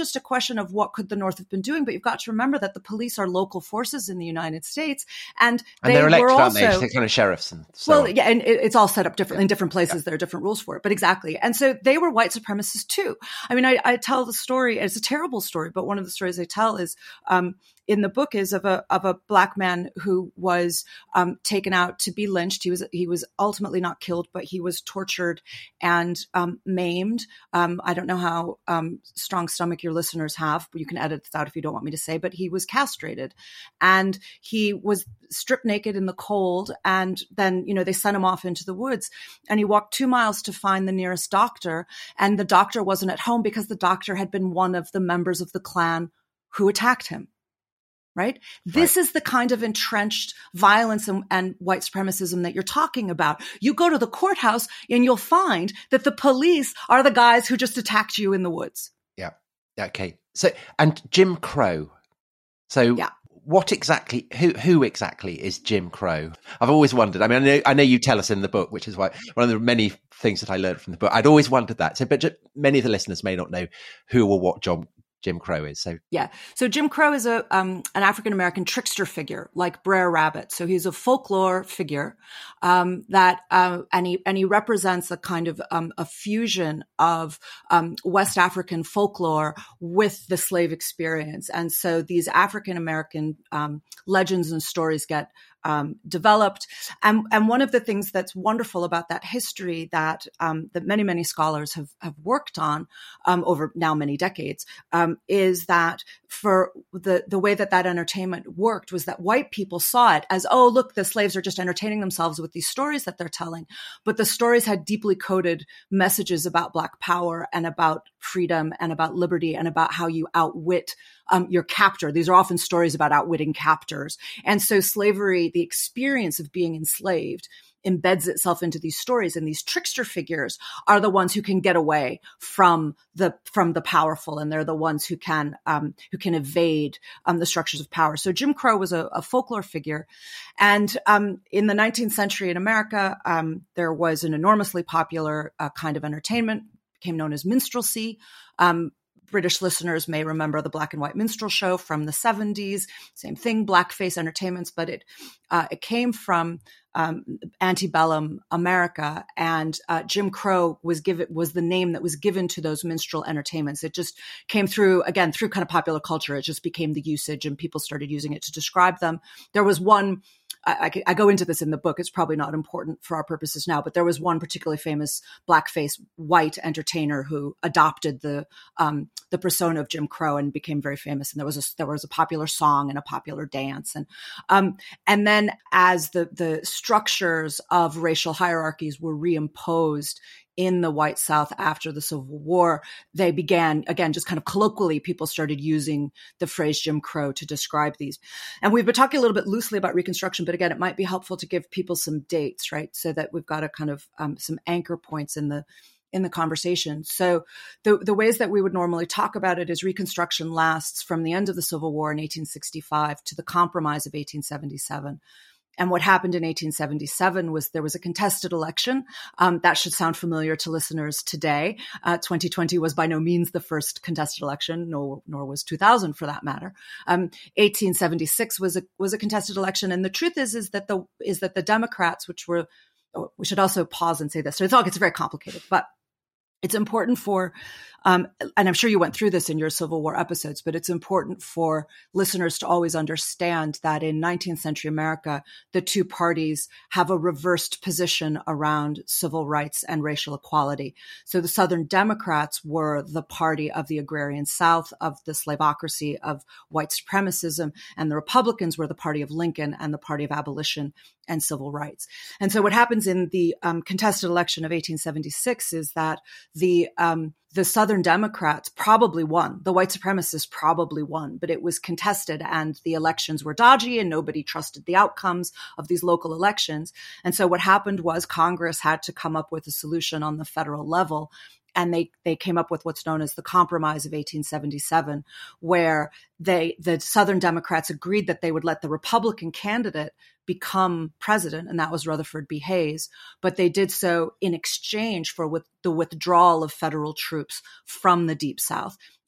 just a question of what could the North have been doing, but you've got to remember that the police are local forces in the United States, and, and they they're elected, were aren't also, they? They're kind of sheriffs and so well, on. yeah, and it, it's all set up differently Yeah. in different places. Yeah. There are different rules for it, but exactly. And so they were white supremacists too. I mean, I, I tell the story. It's a terrible story, but one of the stories I tell is um, in the book is of a of a black man who was um, taken out to be lynched. He was he was ultimately not killed, but he was tortured and um, maimed. Um, I don't know how um, strong stomach your listeners have, but you can edit this out if you don't want me to say. But he was castrated, and he was stripped naked in the cold, and then you know they sent him off into the woods, and he walked two miles to find the nearest doctor, and the doctor wasn't at home because the doctor had been one of the members of the Klan who attacked him. Right? This Right. is the kind of entrenched violence and, and white supremacism that you're talking about. You go to the courthouse and you'll find that the police are the guys who just attacked you in the woods. Yeah. Okay. So, and Jim Crow. So, Yeah. what exactly? Who who exactly is Jim Crow? I've always wondered. I mean, I know I know you tell us in the book, which is why one of the many things that I learned from the book. I'd always wondered that. So, but just, many of the listeners may not know who or what John. Jim Crow is. So yeah. So Jim Crow is a um, an African-American trickster figure like Brer Rabbit. So he's a folklore figure um, that uh, and he and he represents a kind of um, a fusion of um, West African folklore with the slave experience. And so these African-American um, legends and stories get Um, developed. And, and one of the things that's wonderful about that history that um, that many, many scholars have, have worked on um, over now many decades um, is that for the, the way that that entertainment worked was that white people saw it as, oh, look, the slaves are just entertaining themselves with these stories that they're telling. But the stories had deeply coded messages about Black power and about freedom and about liberty and about how you outwit Um, your captor. These are often stories about outwitting captors. And so slavery, the experience of being enslaved, embeds itself into these stories, and these trickster figures are the ones who can get away from the from the powerful, and they're the ones who can um, who can evade um, the structures of power. So Jim Crow was a, a folklore figure, and um, in the nineteenth century in America, um, there was an enormously popular uh, kind of entertainment, became known as minstrelsy. Um, British listeners may remember the black and white minstrel show from the seventies. Same thing, blackface entertainments, but it uh, it came from um, antebellum America, and uh, Jim Crow was given was the name that was given to those minstrel entertainments. It just came through again through kind of popular culture. It just became the usage, and people started using it to describe them. There was one. I, I go into this in the book. It's probably not important for our purposes now, but there was one particularly famous blackface white entertainer who adopted the um, the persona of Jim Crow and became very famous. And there was a there was a popular song and a popular dance, and um, and then as the the structures of racial hierarchies were reimposed in the white South after the Civil War, they began, again, just kind of colloquially, people started using the phrase Jim Crow to describe these. And we've been talking a little bit loosely about Reconstruction, but again, it might be helpful to give people some dates, right? So that we've got a kind of um, some anchor points in the in the conversation. So the, the ways that we would normally talk about it is Reconstruction lasts from the end of the Civil War in eighteen sixty-five to the Compromise of eighteen seventy-seven. And what happened in eighteen seventy-seven was there was a contested election. Um, that should sound familiar to listeners today. Uh, twenty twenty was by no means the first contested election, nor, nor was two thousand for that matter. Um, eighteen seventy-six was a was a contested election, and the truth is is that the is that the Democrats, which were, oh, we should also pause and say this. So it's all gets very complicated, but it's important for, um, and I'm sure you went through this in your Civil War episodes, but it's important for listeners to always understand that in nineteenth century America, the two parties have a reversed position around civil rights and racial equality. So the Southern Democrats were the party of the agrarian South, of the slavocracy, of white supremacism, and the Republicans were the party of Lincoln and the party of abolition and civil rights. And so what happens in the um, contested election of eighteen seventy-six is that the um, the Southern Democrats probably won. The white supremacists probably won, but it was contested and the elections were dodgy and nobody trusted the outcomes of these local elections. And so what happened was Congress had to come up with a solution on the federal level. And they, they came up with what's known as the Compromise of eighteen seventy-seven, where they, the Southern Democrats agreed that they would let the Republican candidate become president, and that was Rutherford B. Hayes. But they did so in exchange for with the withdrawal of federal troops from the Deep South.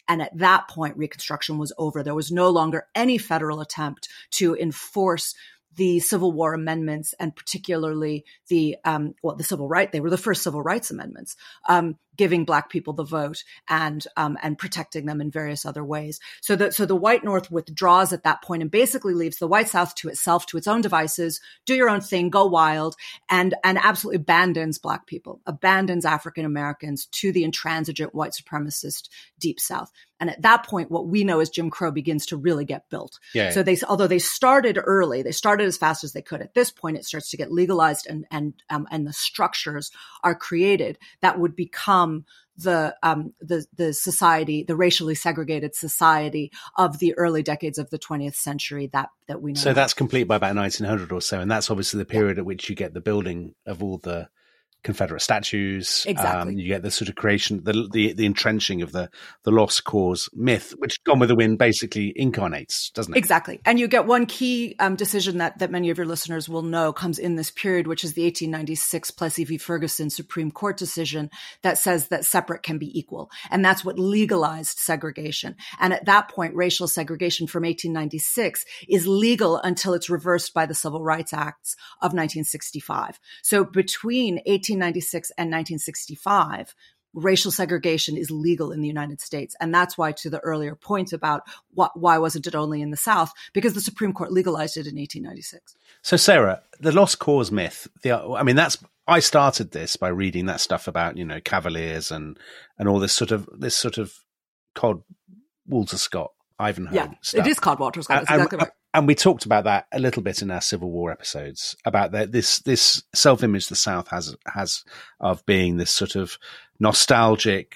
And at that point, Reconstruction was over. There was no longer any federal attempt to enforce the Civil War amendments, and particularly the, um, well, the civil right, they were the first civil rights amendments, um, giving Black people the vote and, um, and protecting them in various other ways. So that, so the white North withdraws at that point and basically leaves the white South to itself, to its own devices, do your own thing, go wild, and, and absolutely abandons Black people, abandons African Americans to the intransigent white supremacist Deep South. And at that point, what we know as Jim Crow begins to really get built. Yeah. So they, although they started early, they started as fast as they could. At this point, it starts to get legalized, and and um, and the structures are created that would become the um the the society, the racially segregated society of the early decades of the twentieth century that that we know. So that's complete by about nineteen hundred or so, and that's obviously the period yeah. at which you get the building of all the Confederate statues. Exactly. Um, you get the sort of creation, the, the the entrenching of the the lost cause myth, which Gone with the Wind basically incarnates, doesn't it? Exactly. And you get one key um, decision that that many of your listeners will know comes in this period, which is the eighteen ninety-six Plessy v. Ferguson Supreme Court decision that says that separate can be equal. And that's what legalized segregation. And at that point, racial segregation from eighteen ninety-six is legal until it's reversed by the Civil Rights Acts of nineteen sixty-five. So between eighteen ninety-six and nineteen sixty-five, racial segregation is legal in the United States. And that's why, to the earlier point about what, why wasn't it only in the South? Because the Supreme Court legalized it in eighteen ninety-six. So, Sarah, the lost cause myth, the, I mean, that's, I started this by reading that stuff about, you know, Cavaliers and, and all this sort of, this sort of Cod Walter Scott, Ivanhoe yeah, stuff. It is Cod Walter Scott. That's and, exactly and, right. And we talked about that a little bit in our Civil War episodes about that this this self-image the South has has of being this sort of nostalgic,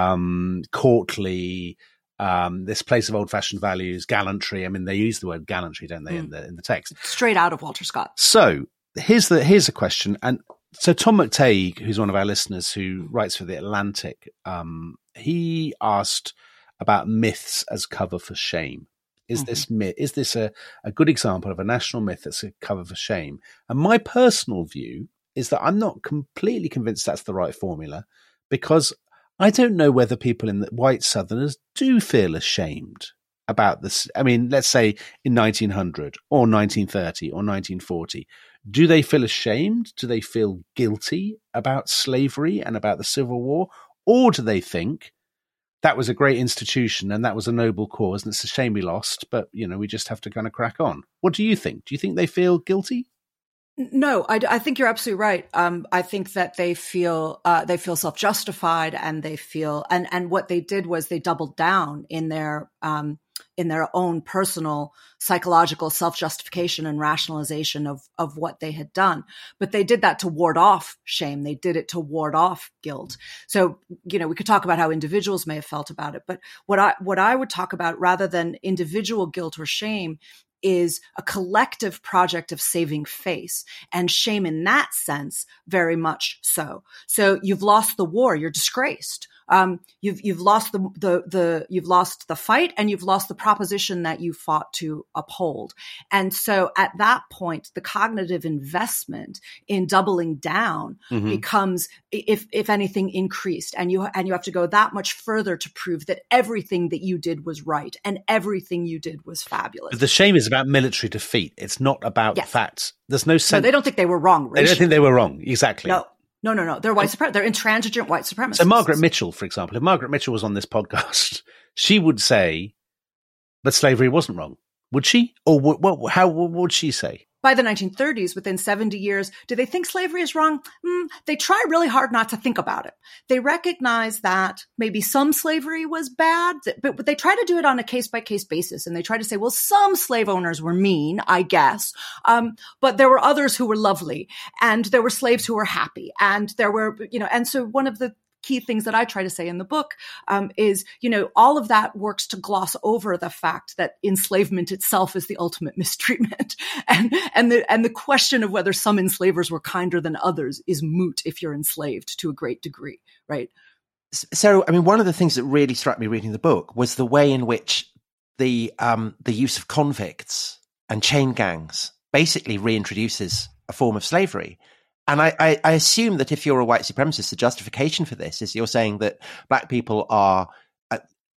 um, courtly, um, this place of old-fashioned values, gallantry. I mean, they use the word gallantry, don't they, mm. in the in the text? Straight out of Walter Scott. So here's the here's a question, and so Tom McTague, who's one of our listeners who writes for the Atlantic, um, he asked about myths as cover for shame. Is mm-hmm. this myth? Is this a, a good example of a national myth that's a cover for shame? And my personal view is that I'm not completely convinced that's the right formula, because I don't know whether people in the white Southerners do feel ashamed about this. I mean, let's say in nineteen hundred or nineteen thirty or nineteen forty, do they feel ashamed? Do they feel guilty about slavery and about the Civil War? Or do they think that was a great institution and that was a noble cause and it's a shame we lost, but, you know, we just have to kind of crack on? What do you think? Do you think they feel guilty? No, I, I think you're absolutely right. Um, I think that they feel uh, they feel self-justified, and they feel and and what they did was they doubled down in their um, in their own personal psychological self-justification and rationalization of of what they had done. But they did that to ward off shame. They did it to ward off guilt. So, you know, we could talk about how individuals may have felt about it, but what I what I would talk about, rather than individual guilt or shame, is a collective project of saving face, and shame in that sense, very much so. So you've lost the war, you're disgraced. Um, you've you've lost the the the you've lost the fight, and you've lost the proposition that you fought to uphold. And so at that point, the cognitive investment in doubling down mm-hmm. becomes, if if anything, increased, and you and you have to go that much further to prove that everything that you did was right and everything you did was fabulous. But the shame is about military defeat. It's not about yes. the facts. There's no sense. No, they don't think they were wrong. Racially. They don't think they were wrong. Exactly. No. No, no, no. They're white supremacists. They're intransigent white supremacists. So Margaret Mitchell, for example, if Margaret Mitchell was on this podcast, she would say that slavery wasn't wrong. Would she? Or what, what, how what would she say? By the nineteen thirties, within seventy years, do they think slavery is wrong? Mm, they try really hard not to think about it. They recognize that maybe some slavery was bad, but, but they try to do it on a case-by-case basis. And they try to say, well, some slave owners were mean, I guess, um, but there were others who were lovely, and there were slaves who were happy. And there were, you know, and so one of the key things that I try to say in the book um, is, you know, all of that works to gloss over the fact that enslavement itself is the ultimate mistreatment. And, and the, and the question of whether some enslavers were kinder than others is moot if you're enslaved to a great degree, right? So, I mean, one of the things that really struck me reading the book was the way in which the, um, the use of convicts and chain gangs basically reintroduces a form of slavery. And I, I, I assume that if you're a white supremacist, the justification for this is you're saying that black people are uh,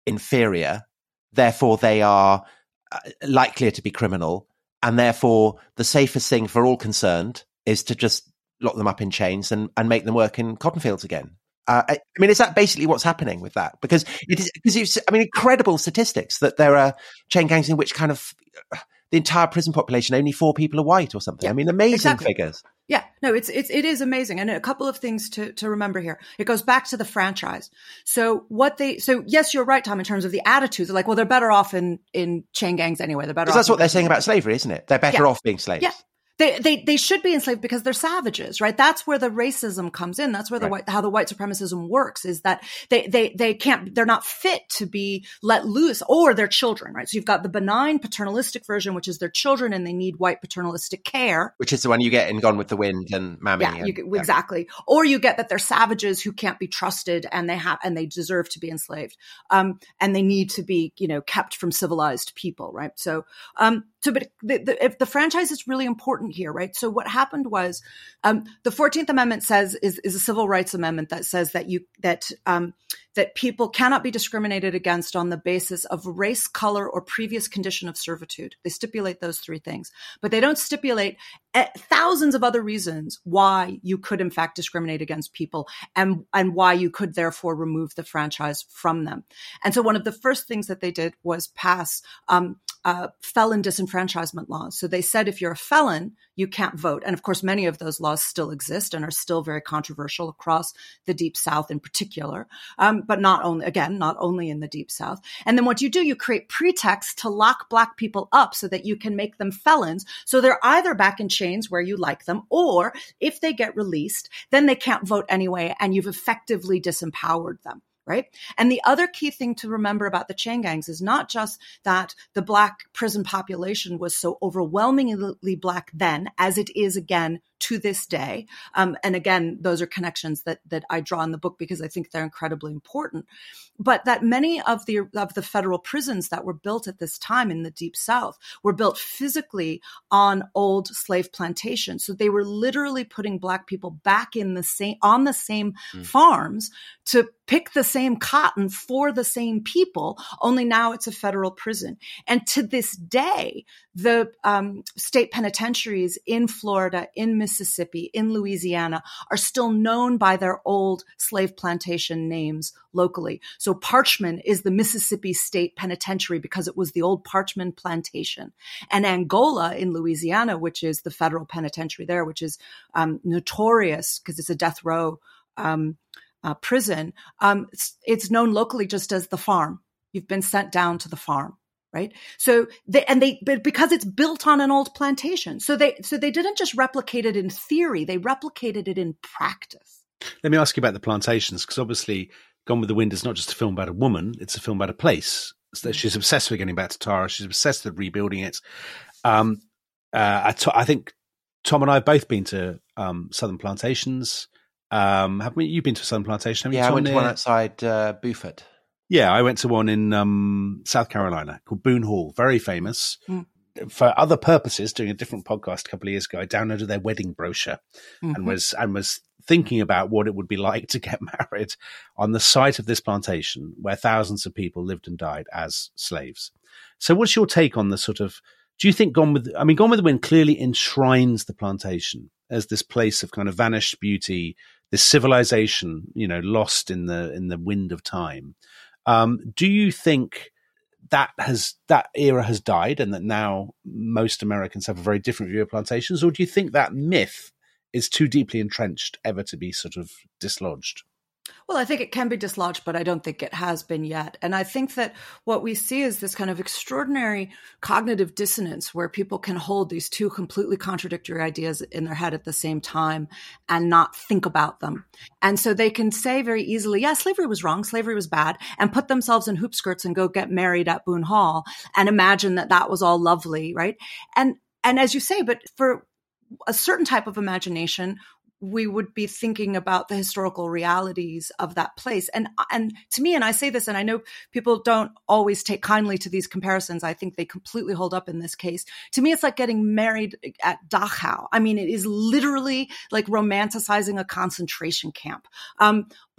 inferior, therefore they are uh, likelier to be criminal, and therefore the safest thing for all concerned is to just lock them up in chains and, and make them work in cotton fields again. Uh, I, I mean, is that basically what's happening with that? Because it is, because it's, I mean, incredible statistics that there are chain gangs in which kind of uh, the entire prison population, only four people are white or something. Yeah, I mean, amazing exactly. figures. Yeah, no, it's, it's, it is amazing. And a couple of things to, to remember here. It goes back to the franchise. So what they, so yes, you're right, Tom, in terms of the attitudes. They're like, well, they're better off in, in chain gangs anyway. They're better off. Because that's what in- they're saying about slavery, isn't it? They're better Yeah. off being slaves. Yeah. They, they, they should be enslaved because they're savages, right? That's where the racism comes in. That's where the Right. white, how the white supremacism works is that they, they, they can't, they're not fit to be let loose, or their children, right? So you've got the benign paternalistic version, which is their children and they need white paternalistic care. Which is the one you get in Gone with the Wind and Mammy. Yeah, and, you, get- exactly. Or you get that they're savages who can't be trusted and they have, and they deserve to be enslaved. Um, and they need to be, you know, kept from civilized people, right? So, um, so, but the, the, if the franchise is really important here, right? So what happened was, um, the fourteenth Amendment says, is, is a civil rights amendment that says that you, that, um, that people cannot be discriminated against on the basis of race, color, or previous condition of servitude. They stipulate those three things, but they don't stipulate eh, thousands of other reasons why you could in fact discriminate against people and, and why you could therefore remove the franchise from them. And so one of the first things that they did was pass, um, uh, felon disenfranchisement laws. So they said, if you're a felon, you can't vote. And of course, many of those laws still exist and are still very controversial across the Deep South in particular. Um, but not only, again, not only in the Deep South. And then what you do, you create pretexts to lock Black people up so that you can make them felons. So they're either back in chains where you like them, or if they get released, then they can't vote anyway, and you've effectively disempowered them. Right. And the other key thing to remember about the chain gangs is not just that the Black prison population was so overwhelmingly Black then, as it is again to this day. Um, and again, those are connections that, that I draw in the book because I think they're incredibly important. But that many of the, of the federal prisons that were built at this time in the Deep South were built physically on old slave plantations. So they were literally putting Black people back in the same, on the same mm. farms to pick the same cotton for the same people, only now it's a federal prison. And to this day, the um, state penitentiaries in Florida, in Mississippi, in Louisiana are still known by their old slave plantation names locally. So Parchman is the Mississippi State Penitentiary because it was the old Parchman plantation. And Angola in Louisiana, which is the federal penitentiary there, which is um, notorious because it's a death row um Uh, prison, um, it's, it's known locally just as the farm. You've been sent down to the farm, right? So they, and they, but because it's built on an old plantation. So they, so they didn't just replicate it in theory, they replicated it in practice. Let me ask you about the plantations, because obviously Gone with the Wind is not just a film about a woman, it's a film about a place. So she's obsessed with getting back to Tara. She's obsessed with rebuilding it. Um, uh, I, t- I think Tom and I have both been to um, Southern plantations. Um, haven't we? You've been to a Southern plantation, haven't yeah, you? I went near... to one outside uh, Beaufort. Yeah, I went to one in um, South Carolina called Boone Hall, very famous. Mm. For other purposes, doing a different podcast a couple of years ago, I downloaded their wedding brochure mm-hmm. and was and was thinking about what it would be like to get married on the site of this plantation where thousands of people lived and died as slaves. So what's your take on the sort of, do you think Gone with, I mean, Gone with the Wind clearly enshrines the plantation as this place of kind of vanished beauty, this civilization, you know, lost in the in the wind of time. Um, do you think that has that era has died, and that now most Americans have a very different view of plantations, or do you think that myth is too deeply entrenched ever to be sort of dislodged? Well, I think it can be dislodged, but I don't think it has been yet. And I think that what we see is this kind of extraordinary cognitive dissonance where people can hold these two completely contradictory ideas in their head at the same time and not think about them. And so they can say very easily, yeah, slavery was wrong, slavery was bad, and put themselves in hoop skirts and go get married at Boone Hall and imagine that that was all lovely, right? And and as you say, but for a certain type of imagination, we would be thinking about the historical realities of that place. And, and to me, and I say this, and I know people don't always take kindly to these comparisons. I think they completely hold up in this case. To me, it's like getting married at Dachau. I mean, it is literally like romanticizing a concentration camp. Um, but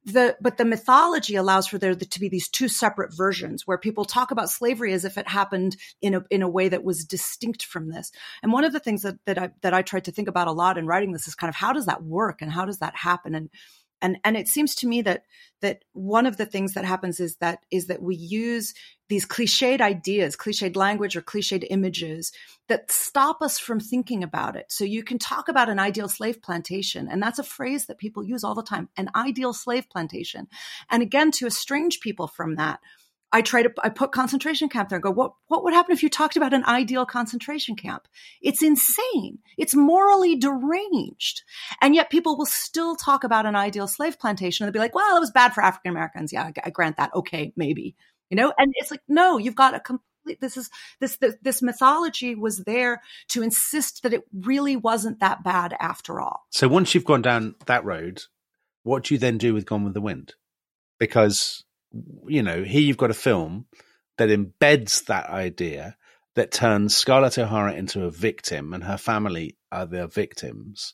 the, but the mythology allows for there to be these two separate versions where people talk about slavery as if it happened in a, in a way that was distinct from this. And one of the things that, that I, that I tried to think about a lot in writing this is kind of how does that work and how does that happen? And, And and it seems to me that that one of the things that happens is that is that we use these cliched ideas, cliched language or cliched images that stop us from thinking about it. So you can talk about an ideal slave plantation, and that's a phrase that people use all the time, an ideal slave plantation. And again, to estrange people from that, I try to, I put concentration camp there and go, what, what would happen if you talked about an ideal concentration camp? It's insane. It's morally deranged. And yet people will still talk about an ideal slave plantation and they'll be like, well, it was bad for African Americans. Yeah, I, I grant that. Okay, maybe, you know, and it's like, no, you've got a complete, this is, this, this, this mythology was there to insist that it really wasn't that bad after all. So once you've gone down that road, what do you then do with Gone with the Wind? Because, you know, here you've got a film that embeds that idea, that turns Scarlett O'Hara into a victim and her family are the victims.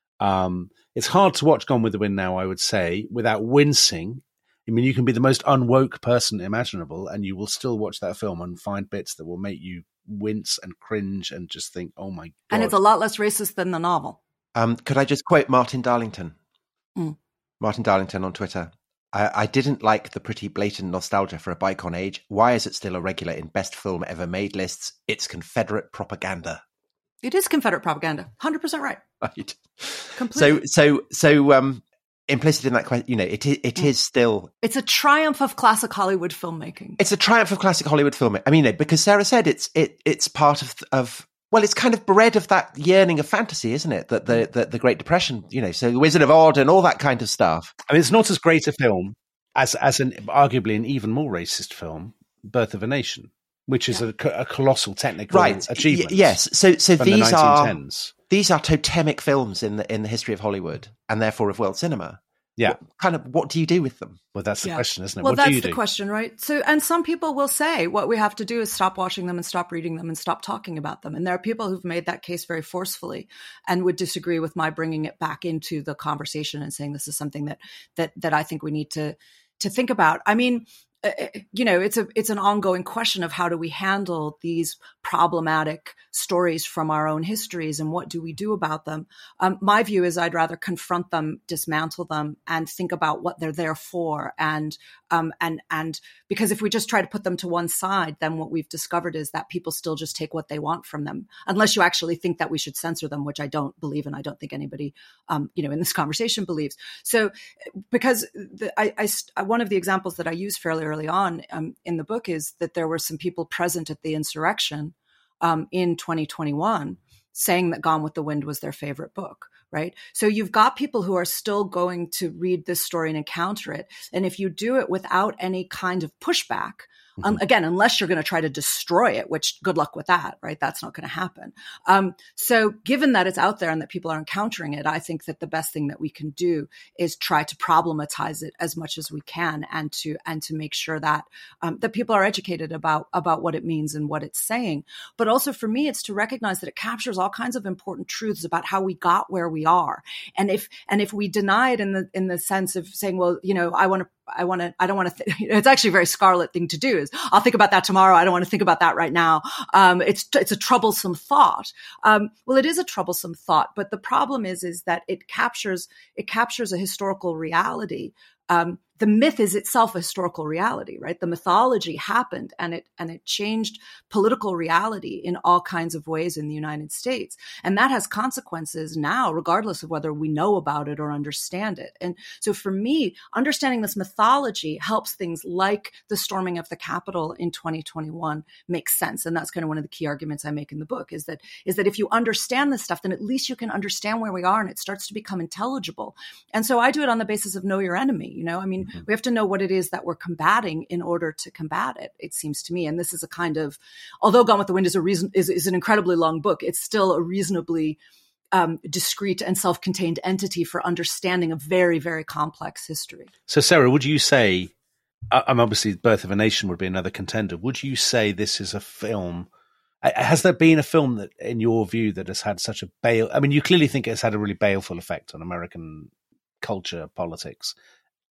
Um, it's hard to watch Gone with the Wind now, I would say, without wincing. I mean, you can be the most unwoke person imaginable and you will still watch that film and find bits that will make you wince and cringe and just think, oh my God. And it's a lot less racist than the novel. Um, could I just quote Martin Darlington? Mm. Martin Darlington on Twitter. I, I didn't like the pretty blatant nostalgia for a bygone age. Why is it still a regular in best film ever made lists? It's Confederate propaganda. It is Confederate propaganda. one hundred percent right. Right. Completely. So, so, so, um, implicit in that question, you know, it, it, it mm. is still... It's a triumph of classic Hollywood filmmaking. It's a triumph of classic Hollywood filmmaking. I mean, because Sarah said it's, it, it's part of, of, well, it's kind of bred of that yearning of fantasy, isn't it? That the, the, the Great Depression, you know, so The Wizard of Oz and all that kind of stuff. I mean, it's not as great a film as as an arguably an even more racist film, Birth of a Nation, which is yeah. a, a colossal technical right. achievement. Y- yes, so so these the are these are totemic films in the in the history of Hollywood and therefore of world cinema. Yeah, what, kind of. What do you do with them? Well, that's the yeah. question, isn't it? Well, what that's do you the do? question, right? So, and some people will say what we have to do is stop watching them and stop reading them and stop talking about them. And there are people who've made that case very forcefully and would disagree with my bringing it back into the conversation and saying this is something that that that I think we need to. to think about. I mean, you know, it's a it's an ongoing question of how do we handle these problematic stories from our own histories and what do we do about them? Um, my view is I'd rather confront them, dismantle them, and think about what they're there for. And um, and and because if we just try to put them to one side, then what we've discovered is that people still just take what they want from them, unless you actually think that we should censor them, which I don't believe, and I don't think anybody, um, you know, in this conversation believes. So, because the, I, I one of the examples that I use fairly early on um, in the book is that there were some people present at the insurrection um, in twenty twenty-one saying that Gone with the Wind was their favorite book, right? So you've got people who are still going to read this story and encounter it. And if you do it without any kind of pushback, Mm-hmm. Um, again, unless you're going to try to destroy it, which good luck with that, right? That's not going to happen. Um, so given that it's out there and that people are encountering it, I think that the best thing that we can do is try to problematize it as much as we can and to, and to make sure that, um, that people are educated about, about what it means and what it's saying. But also for me, it's to recognize that it captures all kinds of important truths about how we got where we are. And if, and if we deny it in the, in the sense of saying, well, you know, I want to, I want to, I don't want to, th- it's actually a very Scarlett thing to do is I'll think about that tomorrow. I don't want to think about that right now. Um, it's, it's a troublesome thought. Um, well, it is a troublesome thought, but the problem is, is that it captures, it captures a historical reality. Um, the myth is itself a historical reality, right? The mythology happened and it, and it changed political reality in all kinds of ways in the United States. And that has consequences now, regardless of whether we know about it or understand it. And so for me, understanding this mythology helps things like the storming of the Capitol in twenty twenty-one make sense. And that's kind of one of the key arguments I make in the book is that, is that if you understand this stuff, then at least you can understand where we are and it starts to become intelligible. And so I do it on the basis of know your enemy. You know, I mean, we have to know what it is that we're combating in order to combat it, it seems to me. And this is a kind of, although Gone with the Wind is a reason, is, is an incredibly long book, it's still a reasonably um, discrete and self-contained entity for understanding a very, very complex history. So Sarah, would you say, I'm obviously Birth of a Nation would be another contender. Would you say this is a film, has there been a film that in your view that has had such a bale, I mean, you clearly think it's had a really baleful effect on American culture, politics.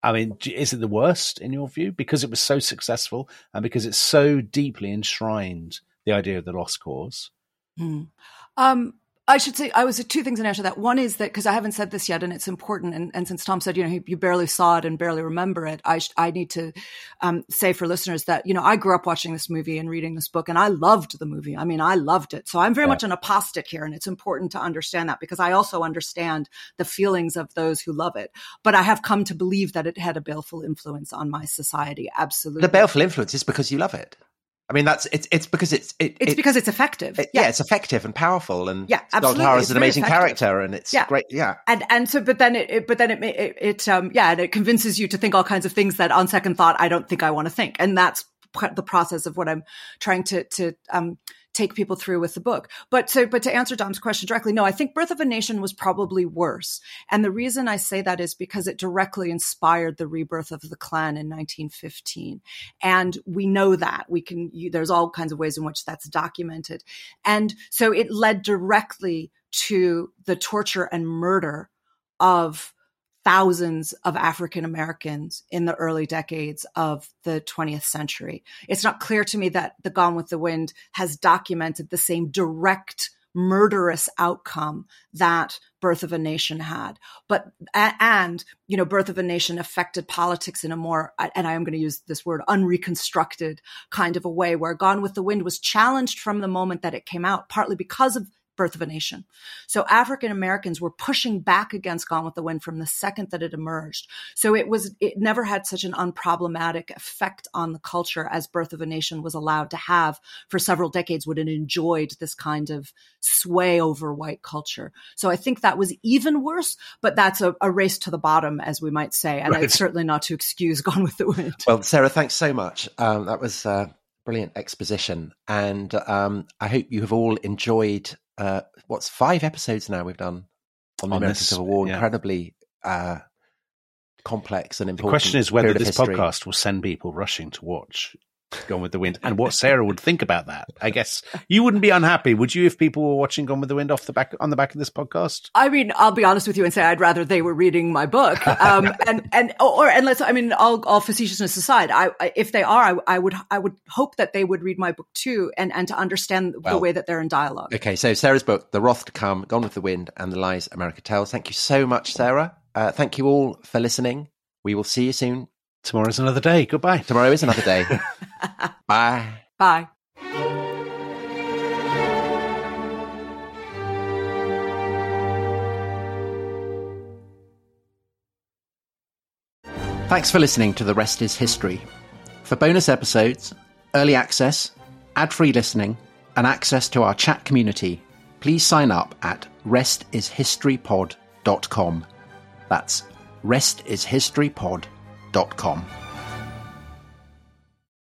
I mean, is it the worst in your view because it was so successful and because it's so deeply enshrined the idea of the lost cause? Hmm. Um, I should say, I was two things in answer to that. One is that, because I haven't said this yet, and it's important. And, and since Tom said, you know, you barely saw it and barely remember it, I sh- I need to um, say for listeners that, you know, I grew up watching this movie and reading this book, and I loved the movie. I mean, I loved it. So I'm very yeah. much an apostate here, and it's important to understand that because I also understand the feelings of those who love it. But I have come to believe that it had a baleful influence on my society. Absolutely. The baleful influence is because you love it. I mean, that's it's it's because it's it, it's it, because it's effective. It, yeah. yeah, it's effective and powerful, and yeah, absolutely. Tara's an amazing effective. character, and it's yeah. great. Yeah, and and so, but then it, it but then it, it it um yeah, and it convinces you to think all kinds of things that on second thought I don't think I want to think, and that's the process of what I'm trying to to um take people through with the book. But so, but to answer Dom's question directly, no, I think Birth of a Nation was probably worse. And the reason I say that is because it directly inspired the rebirth of the Klan in nineteen fifteen. And we know that we can, you, there's all kinds of ways in which that's documented. And so it led directly to the torture and murder of thousands of African Americans in the early decades of the twentieth century. It's not clear to me that the Gone with the Wind has documented the same direct murderous outcome that Birth of a Nation had. But, and, you know, Birth of a Nation affected politics in a more, and I am going to use this word, unreconstructed kind of a way, where Gone with the Wind was challenged from the moment that it came out, partly because of Birth of a Nation. So African Americans were pushing back against Gone with the Wind from the second that it emerged. So it was, it never had such an unproblematic effect on the culture as Birth of a Nation was allowed to have for several decades when it enjoyed this kind of sway over white culture. So I think that was even worse, but that's a, a race to the bottom, as we might say. And Right. it's certainly not to excuse Gone with the Wind. Well, Sarah, thanks so much. Um, that was uh, brilliant exposition. And um, I hope you have all enjoyed Uh, what's five episodes now we've done on the On American this, Civil War? yeah. Incredibly uh, complex and The important. question is whether period of this history. podcast will send people rushing to watch Gone with the Wind, and what Sarah would think about that. I guess you wouldn't be unhappy, would you, if people were watching Gone with the Wind off the back on the back of this podcast? I mean, I'll be honest with you and say I'd rather they were reading my book. Um, and, and, or, and let's, I mean, all, all facetiousness aside, I, I, if they are, I, I would, I would hope that they would read my book too, and, and to understand Well, the way that they're in dialogue. Okay, so Sarah's book, The Wrath to Come, Gone with the Wind, and the Lies America Tells. Thank you so much, Sarah. Uh, thank you all for listening. We will see you soon. Tomorrow's another day. Goodbye. Tomorrow is another day. Bye. Bye. Thanks for listening to The Rest is History. For bonus episodes, early access, ad-free listening, and access to our chat community, please sign up at rest is history pod dot com. That's rest is history pod dot com.